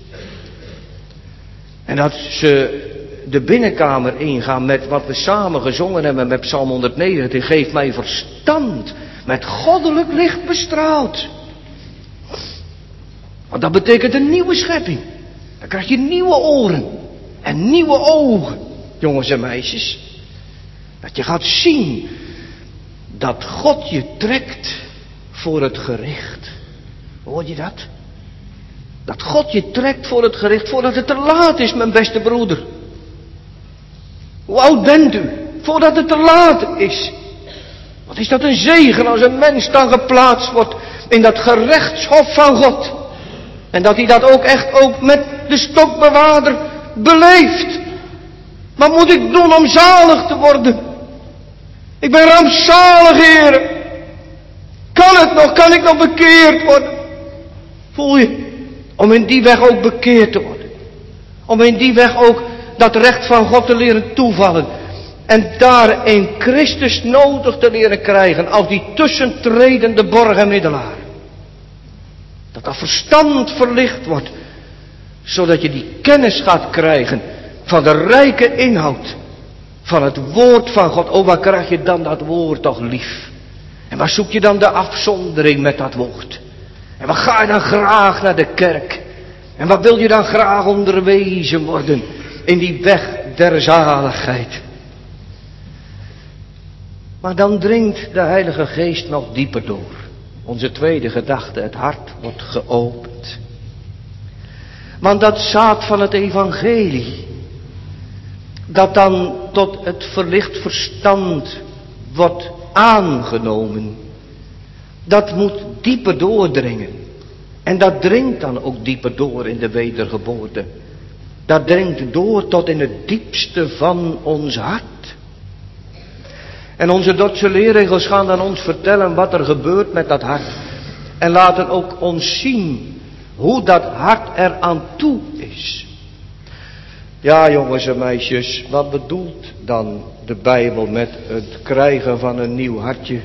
En dat ze de binnenkamer ingaan met wat we samen gezongen hebben met Psalm 119. Geef mij verstand, met goddelijk licht bestraald. Want dat betekent een nieuwe schepping. Dan krijg je nieuwe oren en nieuwe ogen, jongens en meisjes. Dat je gaat zien dat God je trekt voor het gericht. Hoor je dat? Dat God je trekt voor het gericht, voordat het te laat is, mijn beste broeder. Hoe oud bent u? Voordat het te laat is. Wat is dat een zegen als een mens dan geplaatst wordt in dat gerechtshof van God. En dat hij dat ook echt ook met de stokbewaarder beleeft. Wat moet ik doen om zalig te worden? Ik ben rampzalig, heren. Kan het nog? Kan ik nog bekeerd worden? Voel je? Om in die weg ook bekeerd te worden. Om in die weg ook dat recht van God te leren toevallen. En daar in Christus nodig te leren krijgen als die tussentredende borg en middelaar. Dat verstand verlicht wordt. Zodat je die kennis gaat krijgen van de rijke inhoud van het woord van God. Oh, waar krijg je dan dat woord toch lief? En waar zoek je dan de afzondering met dat woord? En waar ga je dan graag naar de kerk? En wat wil je dan graag onderwezen worden in die weg der zaligheid? Maar dan dringt de Heilige Geest nog dieper door. Onze tweede gedachte, het hart wordt geopend. Want dat zaad van het evangelie, dat dan tot het verlicht verstand wordt aangenomen, dat moet dieper doordringen. En dat dringt dan ook dieper door in de wedergeboorte. Dat dringt door tot in het diepste van ons hart. En onze Dordtse leerregels gaan dan ons vertellen wat er gebeurt met dat hart. En laten ook ons zien hoe dat hart er aan toe is. Ja, jongens en meisjes, wat bedoelt dan de Bijbel met het krijgen van een nieuw hartje?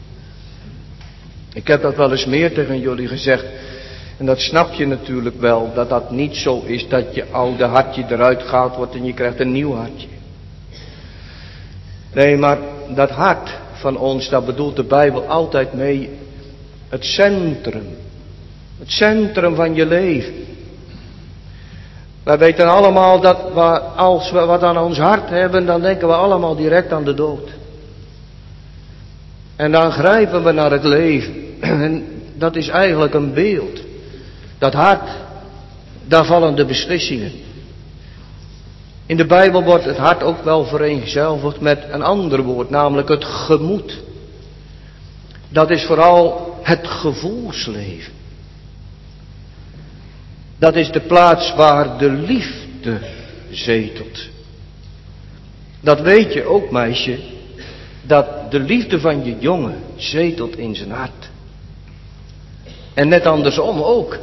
Ik heb dat wel eens meer tegen jullie gezegd. En dat snap je natuurlijk wel, dat dat niet zo is dat je oude hartje eruit gehaald wordt en je krijgt een nieuw hartje. Nee, maar dat hart van ons, daar bedoelt de Bijbel altijd mee het centrum. Het centrum van je leven. Wij weten allemaal dat als we wat aan ons hart hebben, dan denken we allemaal direct aan de dood. En dan grijpen we naar het leven. En dat is eigenlijk een beeld. Dat hart, daar vallen de beslissingen. In de Bijbel wordt het hart ook wel vereenzelvigd met een ander woord, namelijk het gemoed. Dat is vooral het gevoelsleven. Dat is de plaats waar de liefde zetelt. Dat weet je ook, meisje, dat de liefde van je jongen zetelt in zijn hart. En net andersom ook.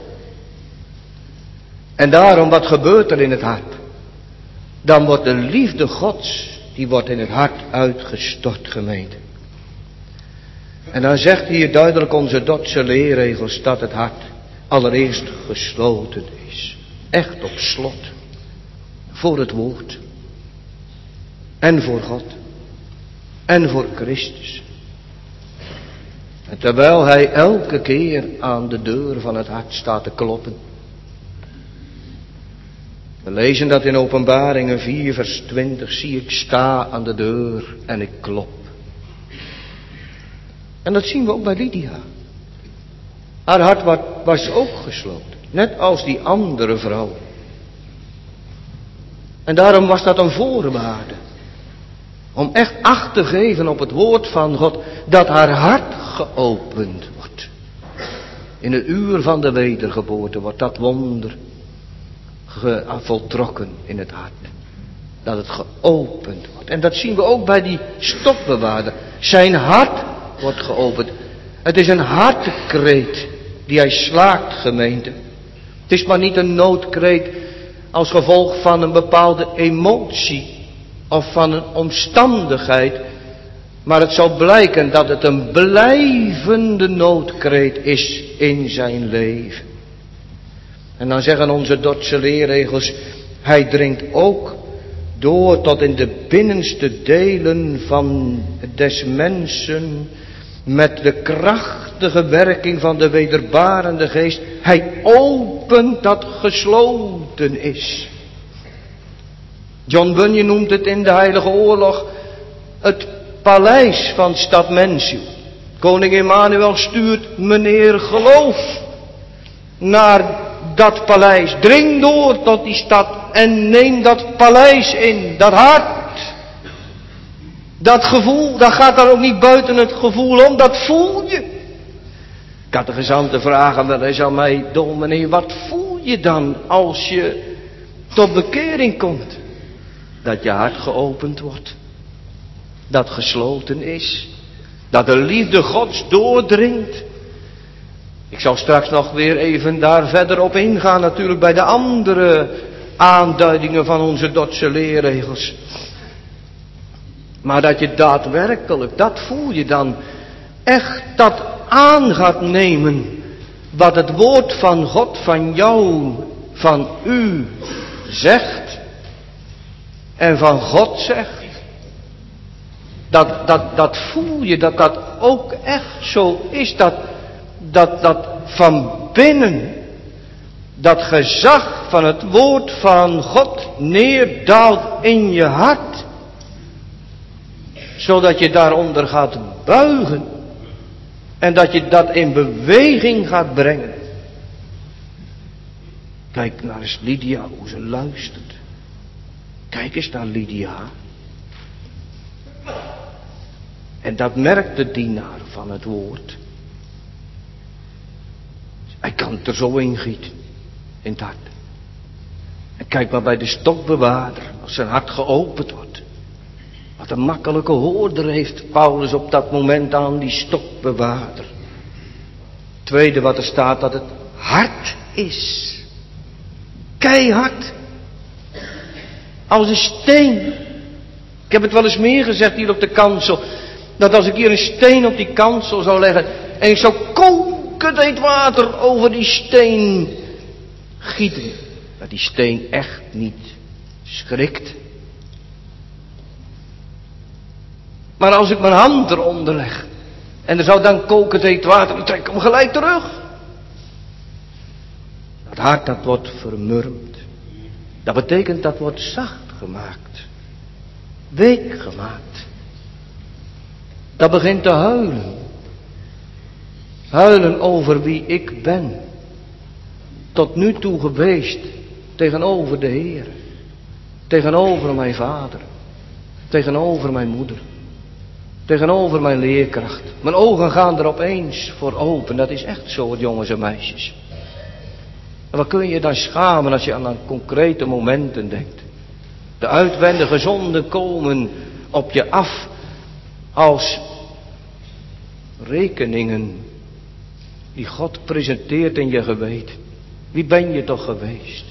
En daarom, wat gebeurt er in het hart? Dan wordt de liefde Gods, die wordt in het hart uitgestort, gemeente. En dan zegt hier duidelijk onze Dordtse leerregels dat het hart allereerst gesloten is. Echt op slot. Voor het woord. En voor God. En voor Christus. En terwijl hij elke keer aan de deur van het hart staat te kloppen. We lezen dat in Openbaringen 4 vers 20. Zie, ik sta aan de deur en ik klop. En dat zien we ook bij Lydia. Haar hart was ook gesloten. Net als die andere vrouw. En daarom was dat een voorwaarde. Om echt acht te geven op het woord van God. Dat haar hart geopend wordt. In het uur van de wedergeboorte wordt dat wonder voltrokken in het hart. Dat het geopend wordt. En dat zien we ook bij die stokbewaarder. Zijn hart wordt geopend. Het is een hartekreet die hij slaakt, gemeente. Het is maar niet een noodkreet als gevolg van een bepaalde emotie of van een omstandigheid. Maar het zal blijken dat het een blijvende noodkreet is in zijn leven. En dan zeggen onze Dordtse leerregels, hij dringt ook door tot in de binnenste delen van des mensen met de krachtige werking van de wederbarende geest. Hij opent dat gesloten is. John Bunyan noemt het in de Heilige Oorlog het paleis van stad Mensiu. Koning Emmanuel stuurt meneer geloof naar dat paleis. Dring door tot die stad en neem dat paleis in, dat hart. Dat gevoel, dat gaat dan ook niet buiten het gevoel om, dat voel je. Catechisante vragen wel eens aan mij, dominee, wat voel je dan als je tot bekering komt? Dat je hart geopend wordt. Dat gesloten is. Dat de liefde Gods doordringt. Ik zal straks nog weer even daar verder op ingaan, natuurlijk bij de andere aanduidingen van onze Dordtse leerregels. Maar dat je daadwerkelijk, dat voel je dan, echt dat aan gaat nemen wat het woord van God van jou, van u zegt en van God zegt. Dat voel je, dat ook echt zo is, dat van binnen dat gezag van het woord van God neerdaalt in je hart. Zodat je daaronder gaat buigen. En dat je dat in beweging gaat brengen. Kijk naar eens Lydia, hoe ze luistert. Kijk eens naar Lydia. En dat merkt de dienaar van het woord. Hij kan het er zo ingieten. In het hart. En kijk maar bij de stokbewaarder. Als zijn hart geopend wordt. Wat een makkelijke hoorder heeft Paulus op dat moment aan die stokbewaarder. Tweede wat er staat, dat het hard is. Keihard. Als een steen. Ik heb het wel eens meer gezegd hier op de kansel. Dat als ik hier een steen op die kansel zou leggen. En ik zou kokend heet water over die steen gieten. Dat die steen echt niet schrikt. Maar als ik mijn hand eronder leg. En er zou dan kokend heet water. Dan trek ik hem gelijk terug. Het hart dat wordt vermurmd. Dat betekent dat wordt zacht gemaakt. Week gemaakt. Dat begint te huilen. Huilen over wie ik ben. Tot nu toe geweest. Tegenover de Heer. Tegenover mijn vader. Tegenover mijn moeder. Tegenover mijn leerkracht. Mijn ogen gaan er opeens voor open. Dat is echt zo, jongens en meisjes. En wat kun je dan schamen als je aan concrete momenten denkt. De uitwendige zonden komen op je af als rekeningen die God presenteert in je geweten. Wie ben je toch geweest?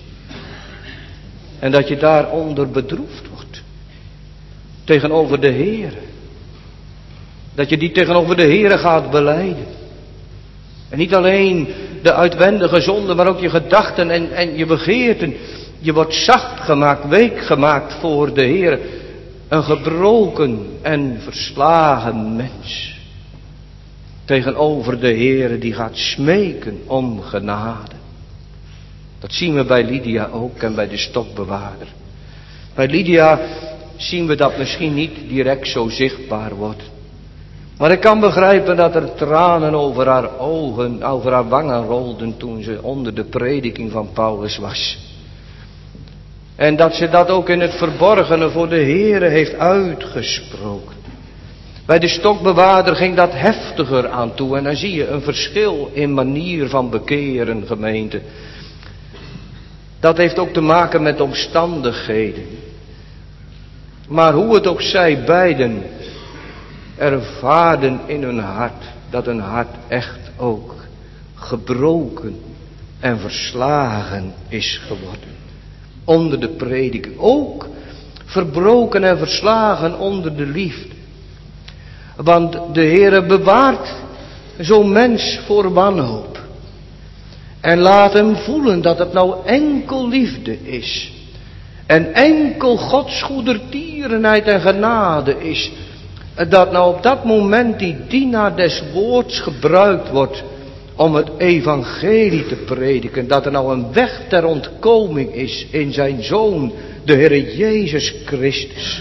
En dat je daaronder bedroefd wordt. Tegenover de Heer. Dat je die tegenover de Heer gaat belijden. En niet alleen de uitwendige zonde, maar ook je gedachten en je begeerten. Je wordt zacht gemaakt, week gemaakt voor de Heer. Een gebroken en verslagen mens. Tegenover de Heer die gaat smeken om genade. Dat zien we bij Lydia ook en bij de stokbewaarder. Bij Lydia zien we dat misschien niet direct zo zichtbaar wordt. Maar ik kan begrijpen dat er tranen over haar ogen, over haar wangen rolden toen ze onder de prediking van Paulus was. En dat ze dat ook in het verborgene voor de Heere heeft uitgesproken. Bij de stokbewaarder ging dat heftiger aan toe. En dan zie je een verschil in manier van bekeren, gemeente. Dat heeft ook te maken met omstandigheden. Maar hoe het ook zij, beiden ervaarden in hun hart dat hun hart echt ook gebroken en verslagen is geworden. Onder de prediking. Ook verbroken en verslagen onder de liefde. Want de Heere bewaart zo'n mens voor wanhoop. En laat hem voelen dat het nou enkel liefde is. En enkel Gods goedertierenheid en genade is. Dat nou op dat moment die dienaar des woords gebruikt wordt om het evangelie te prediken. Dat er nou een weg ter ontkoming is in zijn Zoon, de Heere Jezus Christus.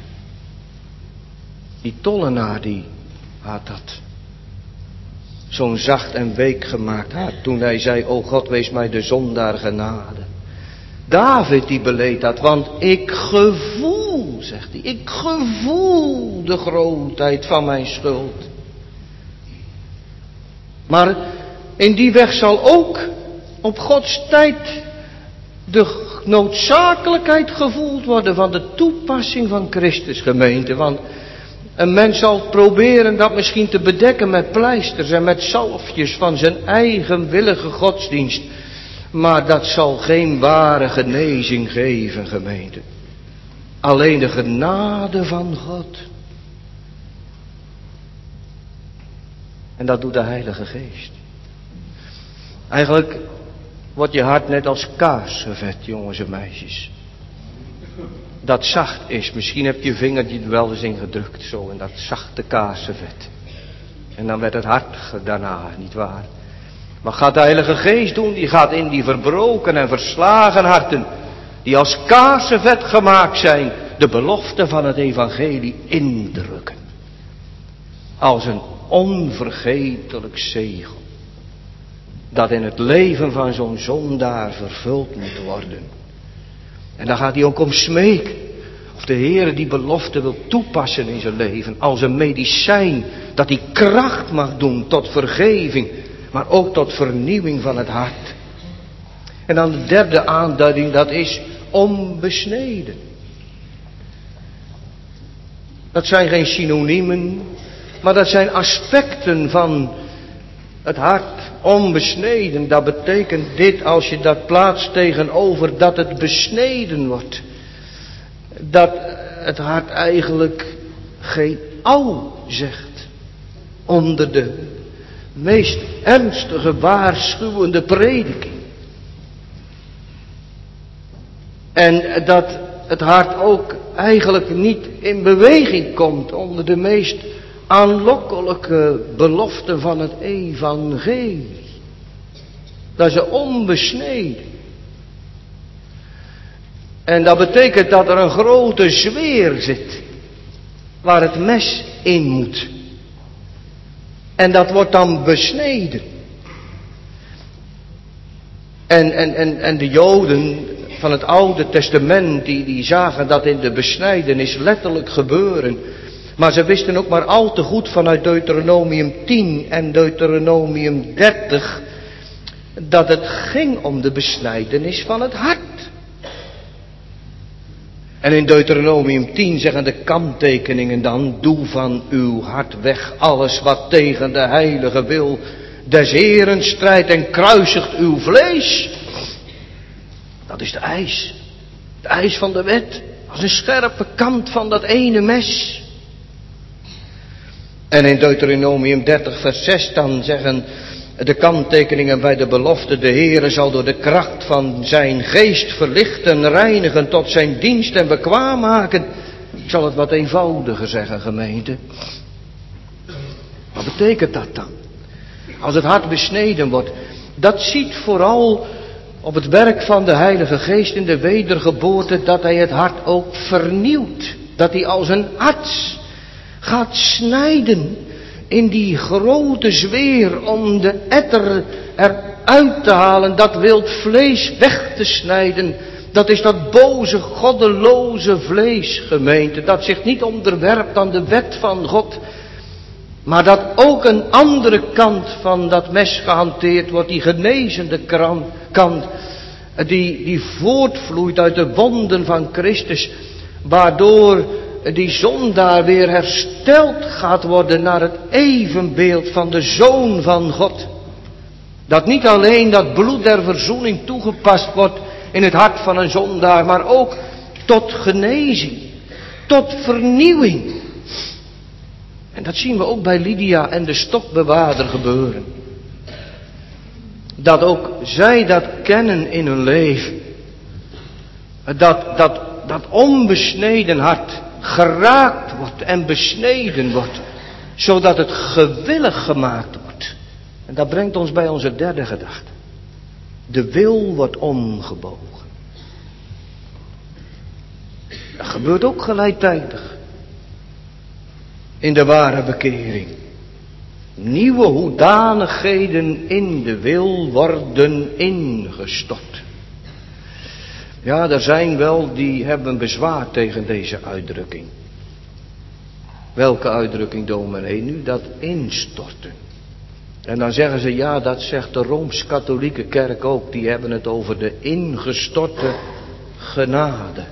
Die tollenaar die had dat zo'n zacht en week gemaakt had toen hij zei, o God, wees mij de zondaar genade. David die beleed dat, want ik gevoel, zegt hij, ik gevoel de grootheid van mijn schuld. Maar in die weg zal ook op Gods tijd de noodzakelijkheid gevoeld worden van de toepassing van Christus, gemeente. Want een mens zal proberen dat misschien te bedekken met pleisters en met zalfjes van zijn eigen willige godsdienst. Maar dat zal geen ware genezing geven, gemeente. Alleen de genade van God. En dat doet de Heilige Geest. Eigenlijk wordt je hart net als kaasvet, jongens en meisjes. Dat zacht is. Misschien heb je vingertje er wel eens in gedrukt. Zo in dat zachte kaasvet. En dan werd het hart daarna, niet waar. Wat gaat de Heilige Geest doen? Die gaat in die verbroken en verslagen harten, die als kaasvet gemaakt zijn, de belofte van het evangelie indrukken. Als een onvergetelijk zegel. Dat in het leven van zo'n zondaar vervuld moet worden. En dan gaat hij ook om smeken. Of de Heer die belofte wil toepassen in zijn leven. Als een medicijn dat hij kracht mag doen tot vergeving. Maar ook tot vernieuwing van het hart. En dan de derde aanduiding, dat is onbesneden. Dat zijn geen synoniemen, maar dat zijn aspecten van het hart. Onbesneden, dat betekent dit, als je dat plaatst tegenover dat het besneden wordt. Dat het hart eigenlijk geen au zegt. Onder de meest ernstige waarschuwende prediking. En dat het hart ook eigenlijk niet in beweging komt onder de meest aanlokkelijke beloften van het evangelie. Dat is onbesneden. En dat betekent dat er een grote zweer zit, waar het mes in moet. En dat wordt dan besneden. En de Joden van het Oude Testament, die zagen dat in de besnijdenis letterlijk gebeuren. Maar ze wisten ook maar al te goed vanuit Deuteronomium 10 en Deuteronomium 30... dat het ging om de besnijdenis van het hart. En in Deuteronomium 10 zeggen de kanttekeningen dan: doe van uw hart weg alles wat tegen de heilige wil des Heeren strijdt en kruisigt uw vlees. Dat is de eis. De eis van de wet. Als een scherpe kant van dat ene mes. En in Deuteronomium 30 vers 6 dan zeggen de kanttekeningen bij de belofte: de Heere zal door de kracht van zijn geest verlichten, reinigen, tot zijn dienst en bekwaam maken. Ik zal het wat eenvoudiger zeggen, gemeente. Wat betekent dat dan? Als het hart besneden wordt, dat ziet vooral op het werk van de Heilige Geest in de wedergeboorte, dat hij het hart ook vernieuwt. Dat hij als een arts gaat snijden in die grote zweer om de etter eruit te halen, dat wild vlees weg te snijden. Dat is dat boze, goddeloze vlees, gemeente, dat zich niet onderwerpt aan de wet van God, maar dat ook een andere kant van dat mes gehanteerd wordt, die genezende kant, die voortvloeit uit de wonden van Christus, waardoor die zondaar weer hersteld gaat worden naar het evenbeeld van de Zoon van God. Dat niet alleen dat bloed der verzoening toegepast wordt in het hart van een zondaar, maar ook tot genezing, tot vernieuwing. En dat zien we ook bij Lydia en de stokbewaarder gebeuren. Dat ook zij dat kennen in hun leven. Dat onbesneden hart geraakt wordt en besneden wordt, zodat het gewillig gemaakt wordt. En dat brengt ons bij onze derde gedachte. De wil wordt omgebogen. Dat gebeurt ook gelijktijdig in de ware bekering. Nieuwe hoedanigheden in de wil worden ingestort. Ja, er zijn wel die hebben bezwaar tegen deze uitdrukking. Welke uitdrukking, dominee? Nu dat instorten. En dan zeggen ze, ja, dat zegt de Rooms-Katholieke Kerk ook. Die hebben het over de ingestorte genade.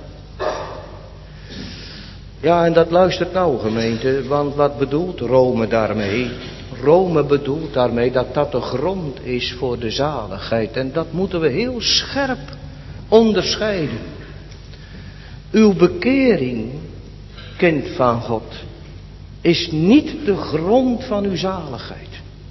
Ja, en dat luistert nou, gemeente, want wat bedoelt Rome daarmee? Rome bedoelt daarmee dat dat de grond is voor de zaligheid. En dat moeten we heel scherp onderscheiden. Uw bekering, kind van God, is niet de grond van uw zaligheid.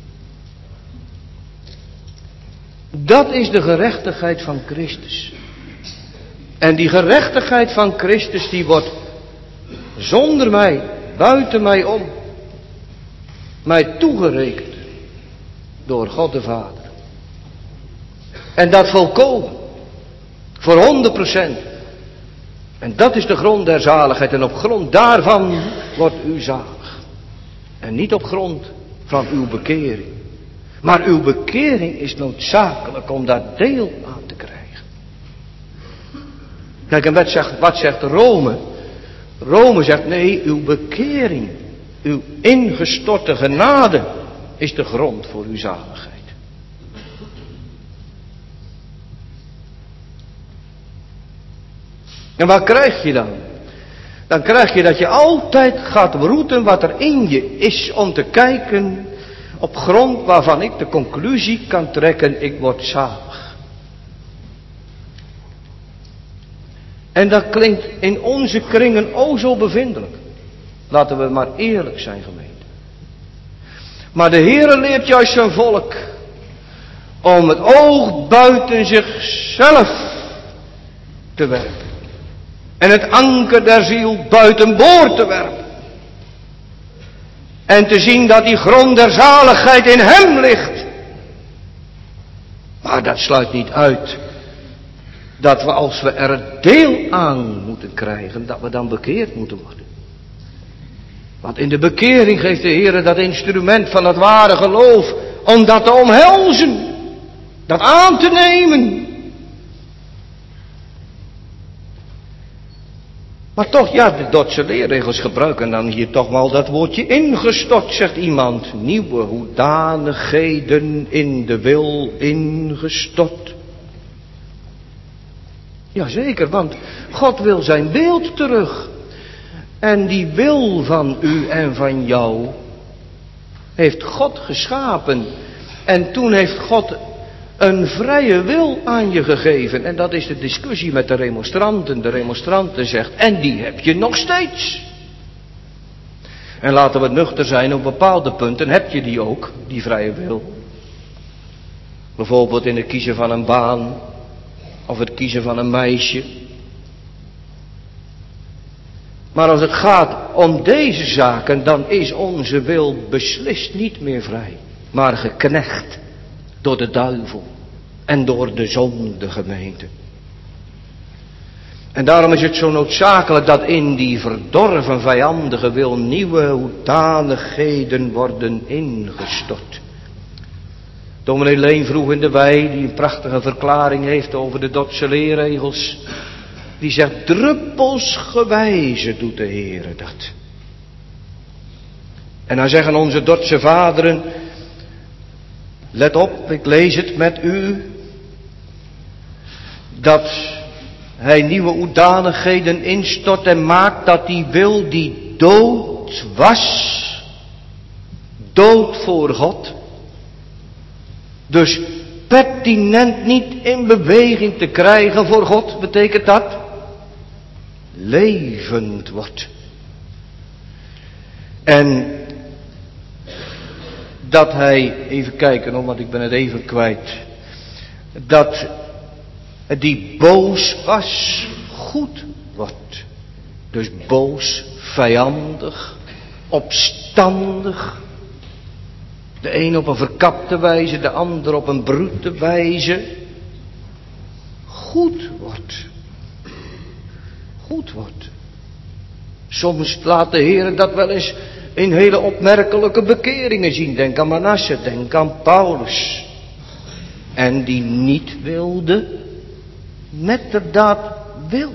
Dat is de gerechtigheid van Christus. En die gerechtigheid van Christus die wordt zonder mij, buiten mij om, mij toegerekend door God de Vader. En dat volkomen. Voor 100%. En dat is de grond der zaligheid. En op grond daarvan wordt u zalig. En niet op grond van uw bekering. Maar uw bekering is noodzakelijk om daar deel aan te krijgen. Kijk, en wat zegt Rome? Rome zegt nee, uw bekering, uw ingestorte genade is de grond voor uw zaligheid. En wat krijg je dan? Dan krijg je dat je altijd gaat beroeten wat er in je is om te kijken op grond waarvan ik de conclusie kan trekken, ik word zalig. En dat klinkt in onze kringen o zo bevindelijk. Laten we maar eerlijk zijn, gemeente. Maar de Heere leert juist zijn volk om het oog buiten zichzelf te werpen. En het anker der ziel buiten boord te werpen. En te zien dat die grond der zaligheid in hem ligt. Maar dat sluit niet uit dat we als we er deel aan moeten krijgen, dat we dan bekeerd moeten worden. Want in de bekering geeft de Heer dat instrument van het ware geloof om dat te omhelzen. Dat aan te nemen. Maar toch, ja, de Dordtse leerregels gebruiken dan hier toch wel dat woordje ingestort, zegt iemand. Nieuwe hoedanigheden in de wil ingestort. Jazeker, want God wil zijn beeld terug. En die wil van u en van jou heeft God geschapen. En toen heeft God een vrije wil aan je gegeven. En dat is de discussie met de remonstranten. De remonstranten zegt, en die heb je nog steeds. En laten we nuchter zijn, op bepaalde punten heb je die ook, die vrije wil. Bijvoorbeeld in het kiezen van een baan. Of het kiezen van een meisje. Maar als het gaat om deze zaken, dan is onze wil beslist niet meer vrij. Maar geknecht door de duivel en door de zonde, gemeente. En daarom is het zo noodzakelijk dat in die verdorven vijandige wil nieuwe hoedanigheden worden ingestort. Dominee Leen vroeg in de wei, die een prachtige verklaring heeft over de Dordtse leerregels. Die zegt, druppelsgewijze doet de Heere dat. En dan zeggen onze Dordtse vaderen, let op, ik lees het met u, dat hij nieuwe hoedanigheden instort en maakt dat die wil die dood was, dood voor God, dus pertinent niet in beweging te krijgen voor God, betekent dat levend wordt. En dat hij, even kijken want ik ben het even kwijt, dat die boos was goed wordt. Dus boos, vijandig, opstandig. De een op een verkapte wijze, de ander op een brute wijze. Goed wordt. Goed wordt. Soms laat de Heer dat wel eens in hele opmerkelijke bekeringen zien. Denk aan Manasse, denk aan Paulus. En die niet wilde, metterdaad wil.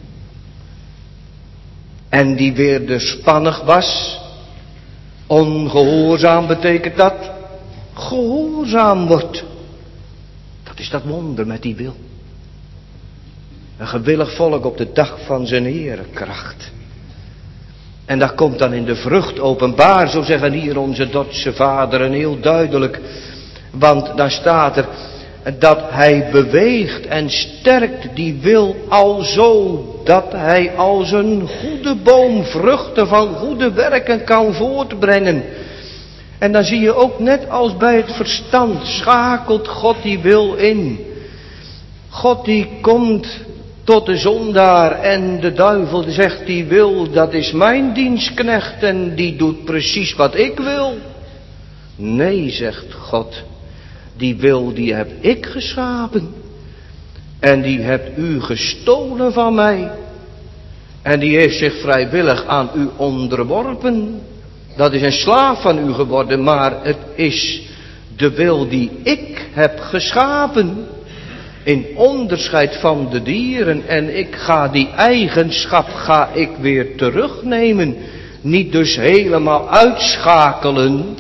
En die weer de spannig was. Ongehoorzaam betekent dat gehoorzaam wordt. Dat is dat wonder met die wil. Een gewillig volk op de dag van zijn heerenkracht. En dat komt dan in de vrucht openbaar, zo zeggen hier onze Dordtse vaderen heel duidelijk. Want daar staat er dat hij beweegt en sterkt die wil alzo dat hij als een goede boom vruchten van goede werken kan voortbrengen. En dan zie je ook net als bij het verstand schakelt God die wil in. God die komt tot de zondaar en de duivel zegt die wil, dat is mijn dienstknecht en die doet precies wat ik wil. Nee, zegt God, die wil die heb ik geschapen en die hebt u gestolen van mij en die heeft zich vrijwillig aan u onderworpen Dat is een slaaf van u geworden, maar het is de wil die ik heb geschapen. In onderscheid van de dieren. En ik ga die eigenschap weer terugnemen. Niet dus helemaal uitschakelen.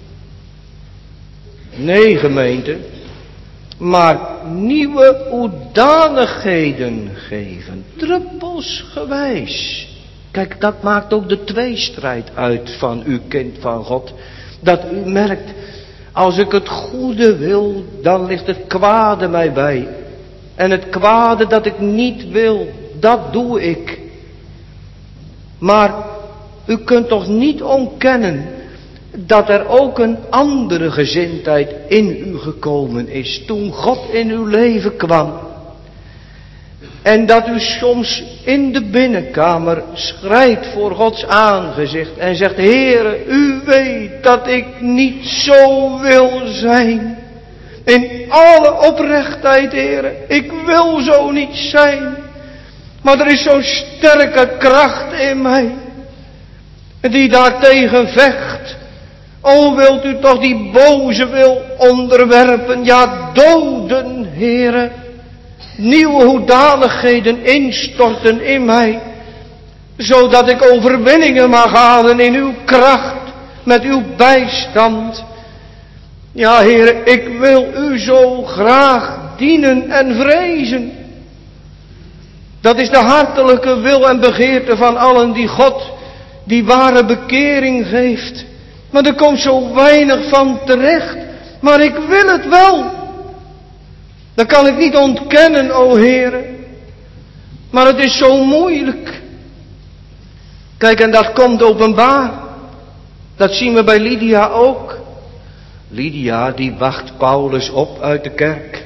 Nee, gemeente. Maar nieuwe hoedanigheden geven. Druppelsgewijs. Kijk, dat maakt ook de tweestrijd uit van uw kind van God. Dat u merkt, als ik het goede wil, dan ligt het kwade mij bij. En het kwade dat ik niet wil, dat doe ik. Maar u kunt toch niet ontkennen dat er ook een andere gezindheid in u gekomen is toen God in uw leven kwam. En dat u soms in de binnenkamer schrijt voor Gods aangezicht en zegt: Heere, u weet dat ik niet zo wil zijn. In alle oprechtheid, Heere, ik wil zo niet zijn. Maar er is zo'n sterke kracht in mij die daartegen vecht. O, wilt u toch die boze wil onderwerpen, ja doden, Heere. Nieuwe hoedanigheden instorten in mij, zodat ik overwinningen mag halen in uw kracht, met uw bijstand. Ja, Heere, ik wil u zo graag dienen en vrezen. Dat is de hartelijke wil en begeerte van allen die God die ware bekering geeft. Maar er komt zo weinig van terecht. Maar ik wil het wel. Dat kan ik niet ontkennen, o Heere. Maar het is zo moeilijk. Kijk, en dat komt openbaar. Dat zien we bij Lydia ook. Lydia die wacht Paulus op uit de kerk.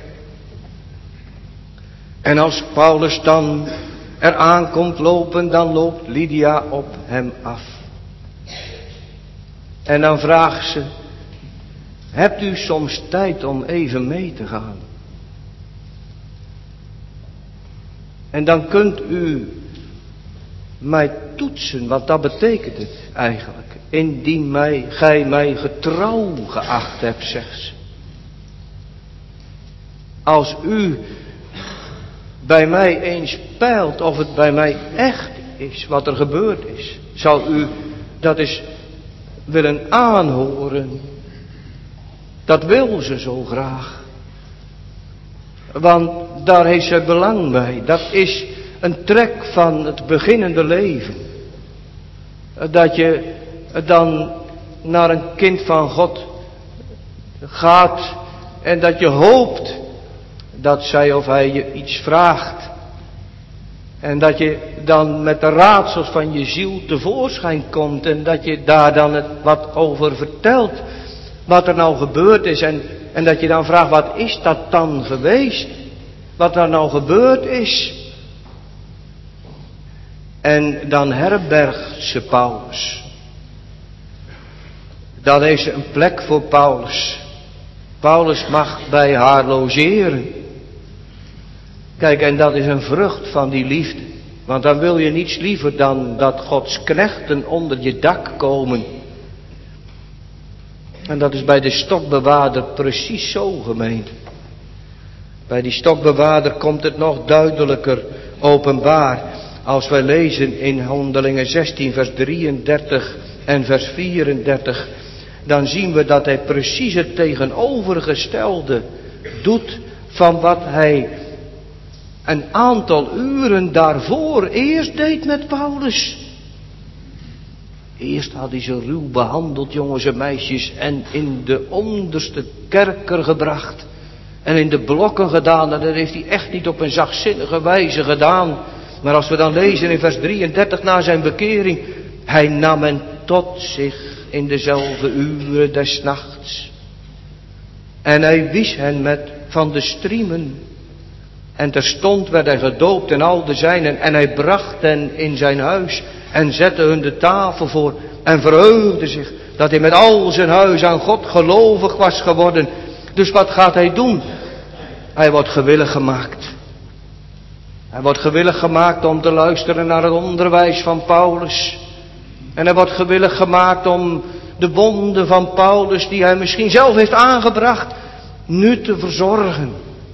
En als Paulus dan eraan komt lopen, dan loopt Lydia op hem af. En dan vraagt ze: hebt u soms tijd om even mee te gaan? En dan kunt u mij toetsen, want dat betekent het eigenlijk. Indien gij mij getrouw geacht hebt, zegt ze. Als u bij mij eens peilt of het bij mij echt is wat er gebeurd is, zou u dat eens willen aanhoren. Dat wil ze zo graag. Want daar heeft ze belang bij. Dat is een trek van het beginnende leven. Dat je dan naar een kind van God gaat en dat je hoopt dat zij of hij je iets vraagt. En dat je dan met de raadsels van je ziel tevoorschijn komt en dat je daar dan het wat over vertelt. Wat er nou gebeurd is en dat je dan vraagt: wat is dat dan geweest? Wat er nou gebeurd is? En dan herbergt ze Paulus. Dan heeft ze een plek voor Paulus. Paulus mag bij haar logeren. Kijk, en dat is een vrucht van die liefde. Want dan wil je niets liever dan dat Gods knechten onder je dak komen. En dat is bij de stokbewaarder precies zo, gemeente. Bij die stokbewaarder komt het nog duidelijker openbaar. Als wij lezen in Handelingen 16 vers 33 en vers 34. Dan zien we dat hij precies het tegenovergestelde doet van wat hij een aantal uren daarvoor eerst deed met Paulus. Eerst had hij ze ruw behandeld, jongens en meisjes, en in de onderste kerker gebracht. En in de blokken gedaan, en dat heeft hij echt niet op een zachtzinnige wijze gedaan. Maar als we dan lezen in vers 33 na zijn bekering: hij nam hen tot zich in dezelfde uren des nachts. En hij wies hen met van de striemen. En terstond werd hij gedoopt en al de zijnen. En hij bracht hen in zijn huis en zette hun de tafel voor. En verheugde zich dat hij met al zijn huis aan God gelovig was geworden. Dus wat gaat hij doen? Hij wordt gewillig gemaakt. Hij wordt gewillig gemaakt om te luisteren naar het onderwijs van Paulus. En hij wordt gewillig gemaakt om de wonden van Paulus, die hij misschien zelf heeft aangebracht, nu te verzorgen.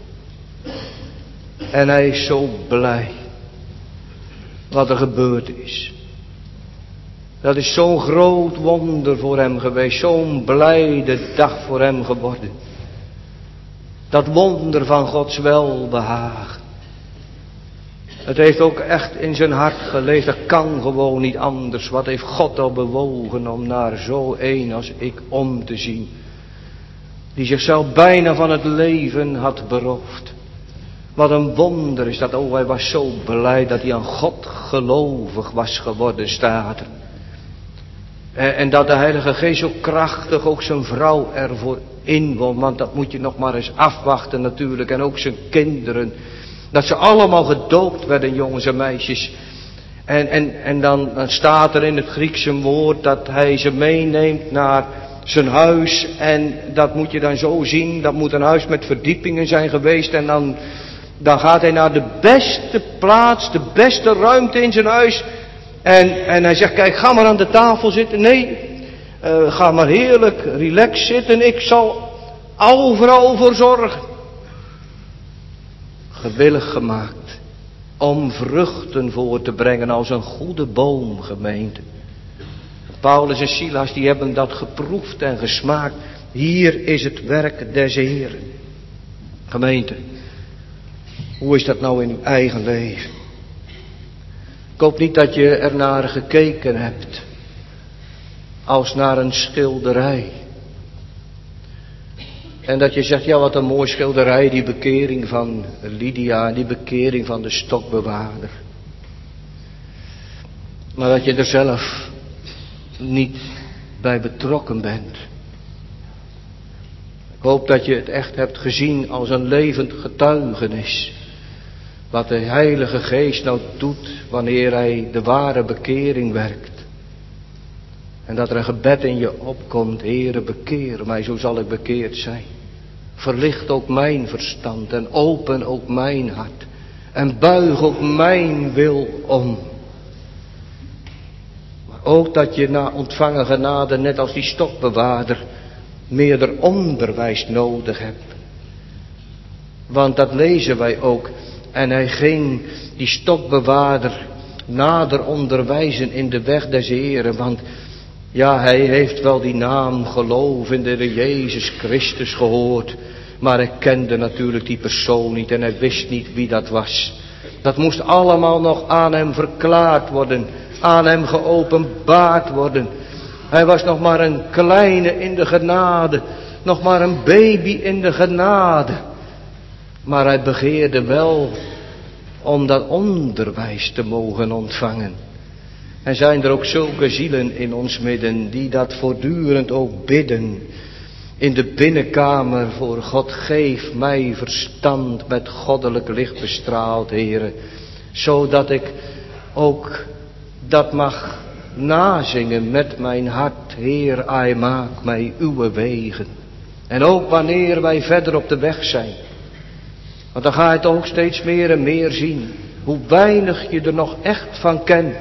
En hij is zo blij wat er gebeurd is. Dat is zo'n groot wonder voor hem geweest, zo'n blijde dag voor hem geworden. Dat wonder van Gods welbehagen. Het heeft ook echt in zijn hart geleefd, dat kan gewoon niet anders. Wat heeft God al bewogen om naar zo een als ik om te zien. Die zichzelf bijna van het leven had beroofd. Wat een wonder is dat, hij was zo blij dat hij aan God gelovig was geworden, staat er. En dat de Heilige Geest zo krachtig ook zijn vrouw ervoor inwon. Want dat moet je nog maar eens afwachten natuurlijk. En ook zijn kinderen. Dat ze allemaal gedoopt werden, jongens en meisjes. En dan staat er in het Grieks een woord dat hij ze meeneemt naar zijn huis. En dat moet je dan zo zien. Dat moet een huis met verdiepingen zijn geweest. En dan gaat hij naar de beste plaats, de beste ruimte in zijn huis. En hij zegt, kijk, ga maar aan de tafel zitten. Nee, ga maar heerlijk, relax zitten. Ik zal overal voor zorgen. Gewillig gemaakt om vruchten voor te brengen als een goede boom, gemeente. Paulus en Silas, die hebben dat geproefd en gesmaakt. Hier is het werk des Heren. Gemeente, hoe is dat nou in uw eigen leven? Ik hoop niet dat je er naar gekeken hebt als naar een schilderij. En dat je zegt, ja, wat een mooi schilderij, die bekering van Lydia, die bekering van de stokbewaarder. Maar dat je er zelf niet bij betrokken bent. Ik hoop dat je het echt hebt gezien als een levend getuigenis. Wat de Heilige Geest nou doet wanneer hij de ware bekering werkt. En dat er een gebed in je opkomt, Heere, bekeer mij, zo zal ik bekeerd zijn. Verlicht ook mijn verstand en open ook mijn hart. En buig ook mijn wil om. Maar ook dat je na ontvangen genade, net als die stokbewaarder, meerder onderwijs nodig hebt. Want dat lezen wij ook. En hij ging die stokbewaarder nader onderwijzen in de weg des Heren. Want ja, hij heeft wel die naam geloof in de Heer Jezus Christus gehoord. Maar hij kende natuurlijk die persoon niet en hij wist niet wie dat was. Dat moest allemaal nog aan hem verklaard worden. Aan hem geopenbaard worden. Hij was nog maar een kleine in de genade. Nog maar een baby in de genade. Maar hij begeerde wel om dat onderwijs te mogen ontvangen. En zijn er ook zulke zielen in ons midden die dat voortdurend ook bidden. In de binnenkamer voor God, geef mij verstand met goddelijk licht bestraald, Heere. Zodat ik ook dat mag nazingen met mijn hart. Heer, ai, maak mij uw wegen. En ook wanneer wij verder op de weg zijn. Want dan ga je toch ook steeds meer en meer zien. Hoe weinig je er nog echt van kent.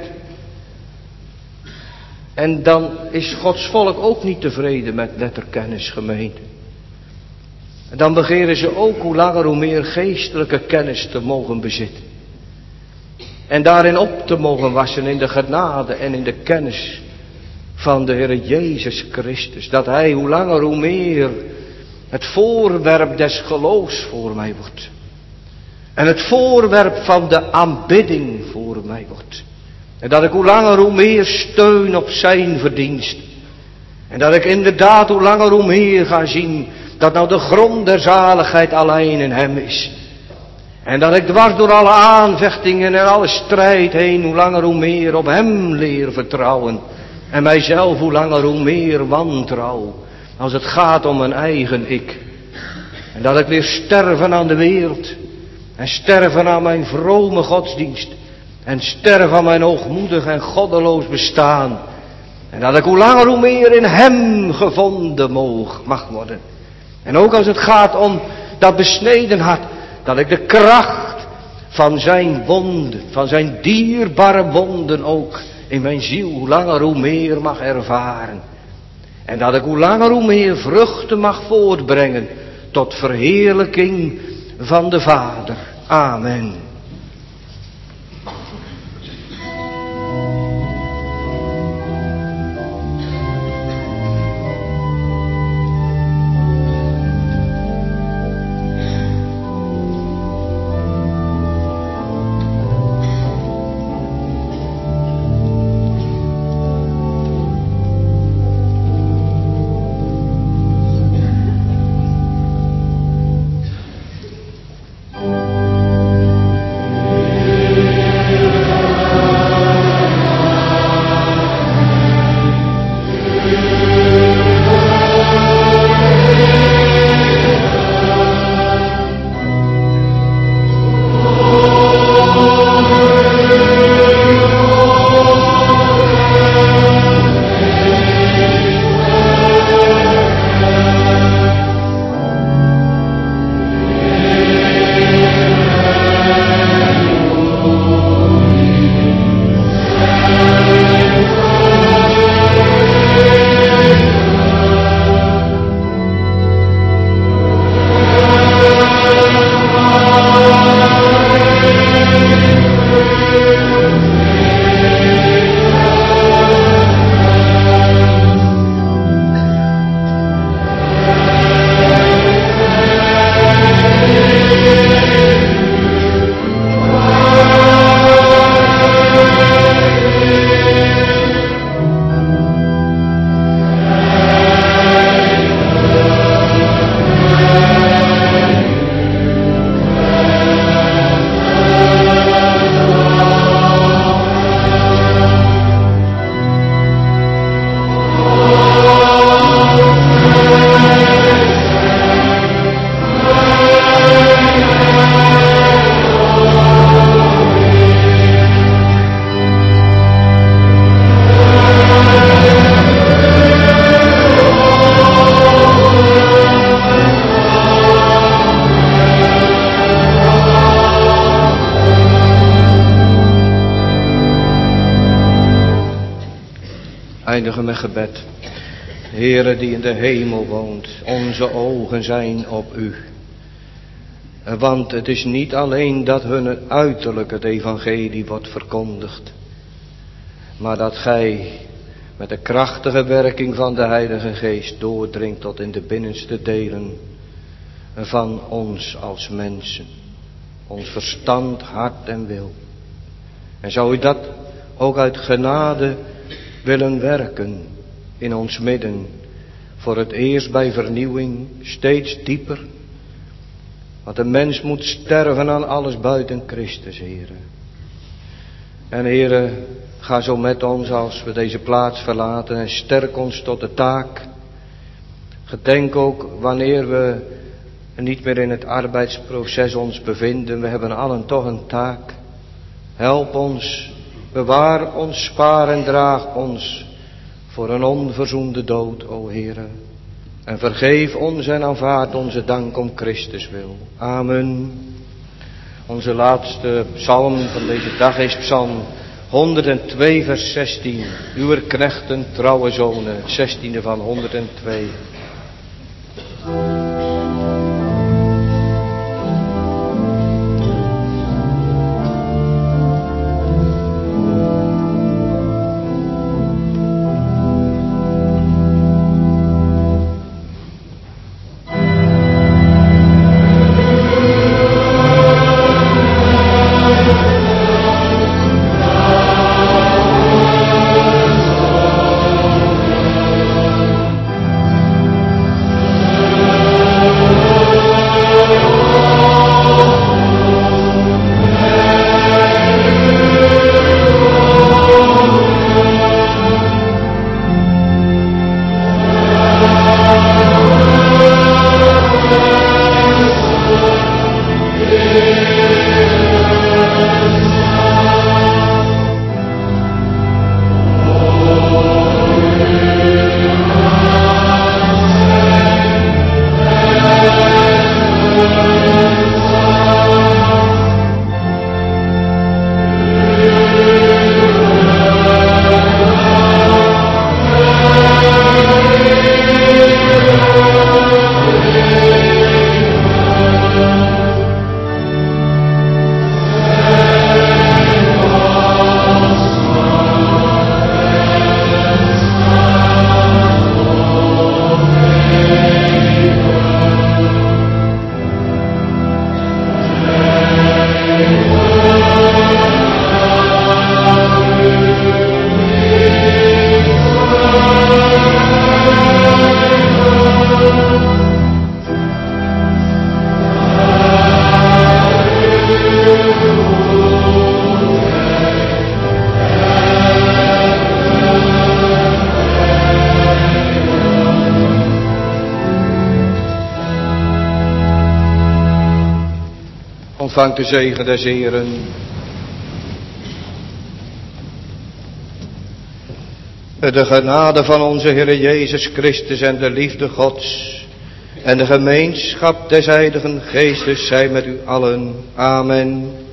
En dan is Gods volk ook niet tevreden met letterkennis, gemeente. En dan begeren ze ook hoe langer hoe meer geestelijke kennis te mogen bezitten. En daarin op te mogen wassen in de genade en in de kennis van de Heer Jezus Christus. Dat Hij hoe langer hoe meer het voorwerp des geloofs voor mij wordt. En het voorwerp van de aanbidding voor mij wordt. En dat ik hoe langer hoe meer steun op zijn verdienst. En dat ik inderdaad hoe langer hoe meer ga zien dat nou de grond der zaligheid alleen in hem is. En dat ik dwars door alle aanvechtingen en alle strijd heen hoe langer hoe meer op hem leer vertrouwen. En mijzelf hoe langer hoe meer wantrouw. Als het gaat om mijn eigen ik. En dat ik leer sterven aan de wereld. En sterven aan mijn vrome godsdienst. En sterven aan mijn hoogmoedig en goddeloos bestaan. En dat ik hoe langer hoe meer in hem gevonden mag worden. En ook als het gaat om dat besneden hart. Dat ik de kracht van zijn wonden, van zijn dierbare wonden ook in mijn ziel hoe langer hoe meer mag ervaren. En dat ik hoe langer hoe meer vruchten mag voortbrengen tot verheerlijking van de Vader. Amen. Eindigen met gebed. Heere die in de hemel woont, onze ogen zijn op u. Want het is niet alleen dat hun uiterlijk het evangelie wordt verkondigd, maar dat gij met de krachtige werking van de Heilige Geest doordringt tot in de binnenste delen van ons als mensen. Ons verstand, hart en wil. En zou u dat ook uit genade willen werken in ons midden, voor het eerst bij vernieuwing, steeds dieper. Want de mens moet sterven aan alles buiten Christus, Heere. En Heere, ga zo met ons als we deze plaats verlaten en sterk ons tot de taak. Gedenk ook wanneer we niet meer in het arbeidsproces ons bevinden. We hebben allen toch een taak. Help ons, bewaar ons, spaar en draag ons voor een onverzoende dood, o Heere. En vergeef ons en aanvaard onze dank om Christus wil. Amen. Onze laatste psalm van deze dag is psalm 102 vers 16. Uw knechten, trouwe zonen, het 16e van 102. Ontvangt de zegen des Heeren. De genade van onze Heer Jezus Christus en de liefde Gods en de gemeenschap des Heiligen Geestes zij met u allen. Amen.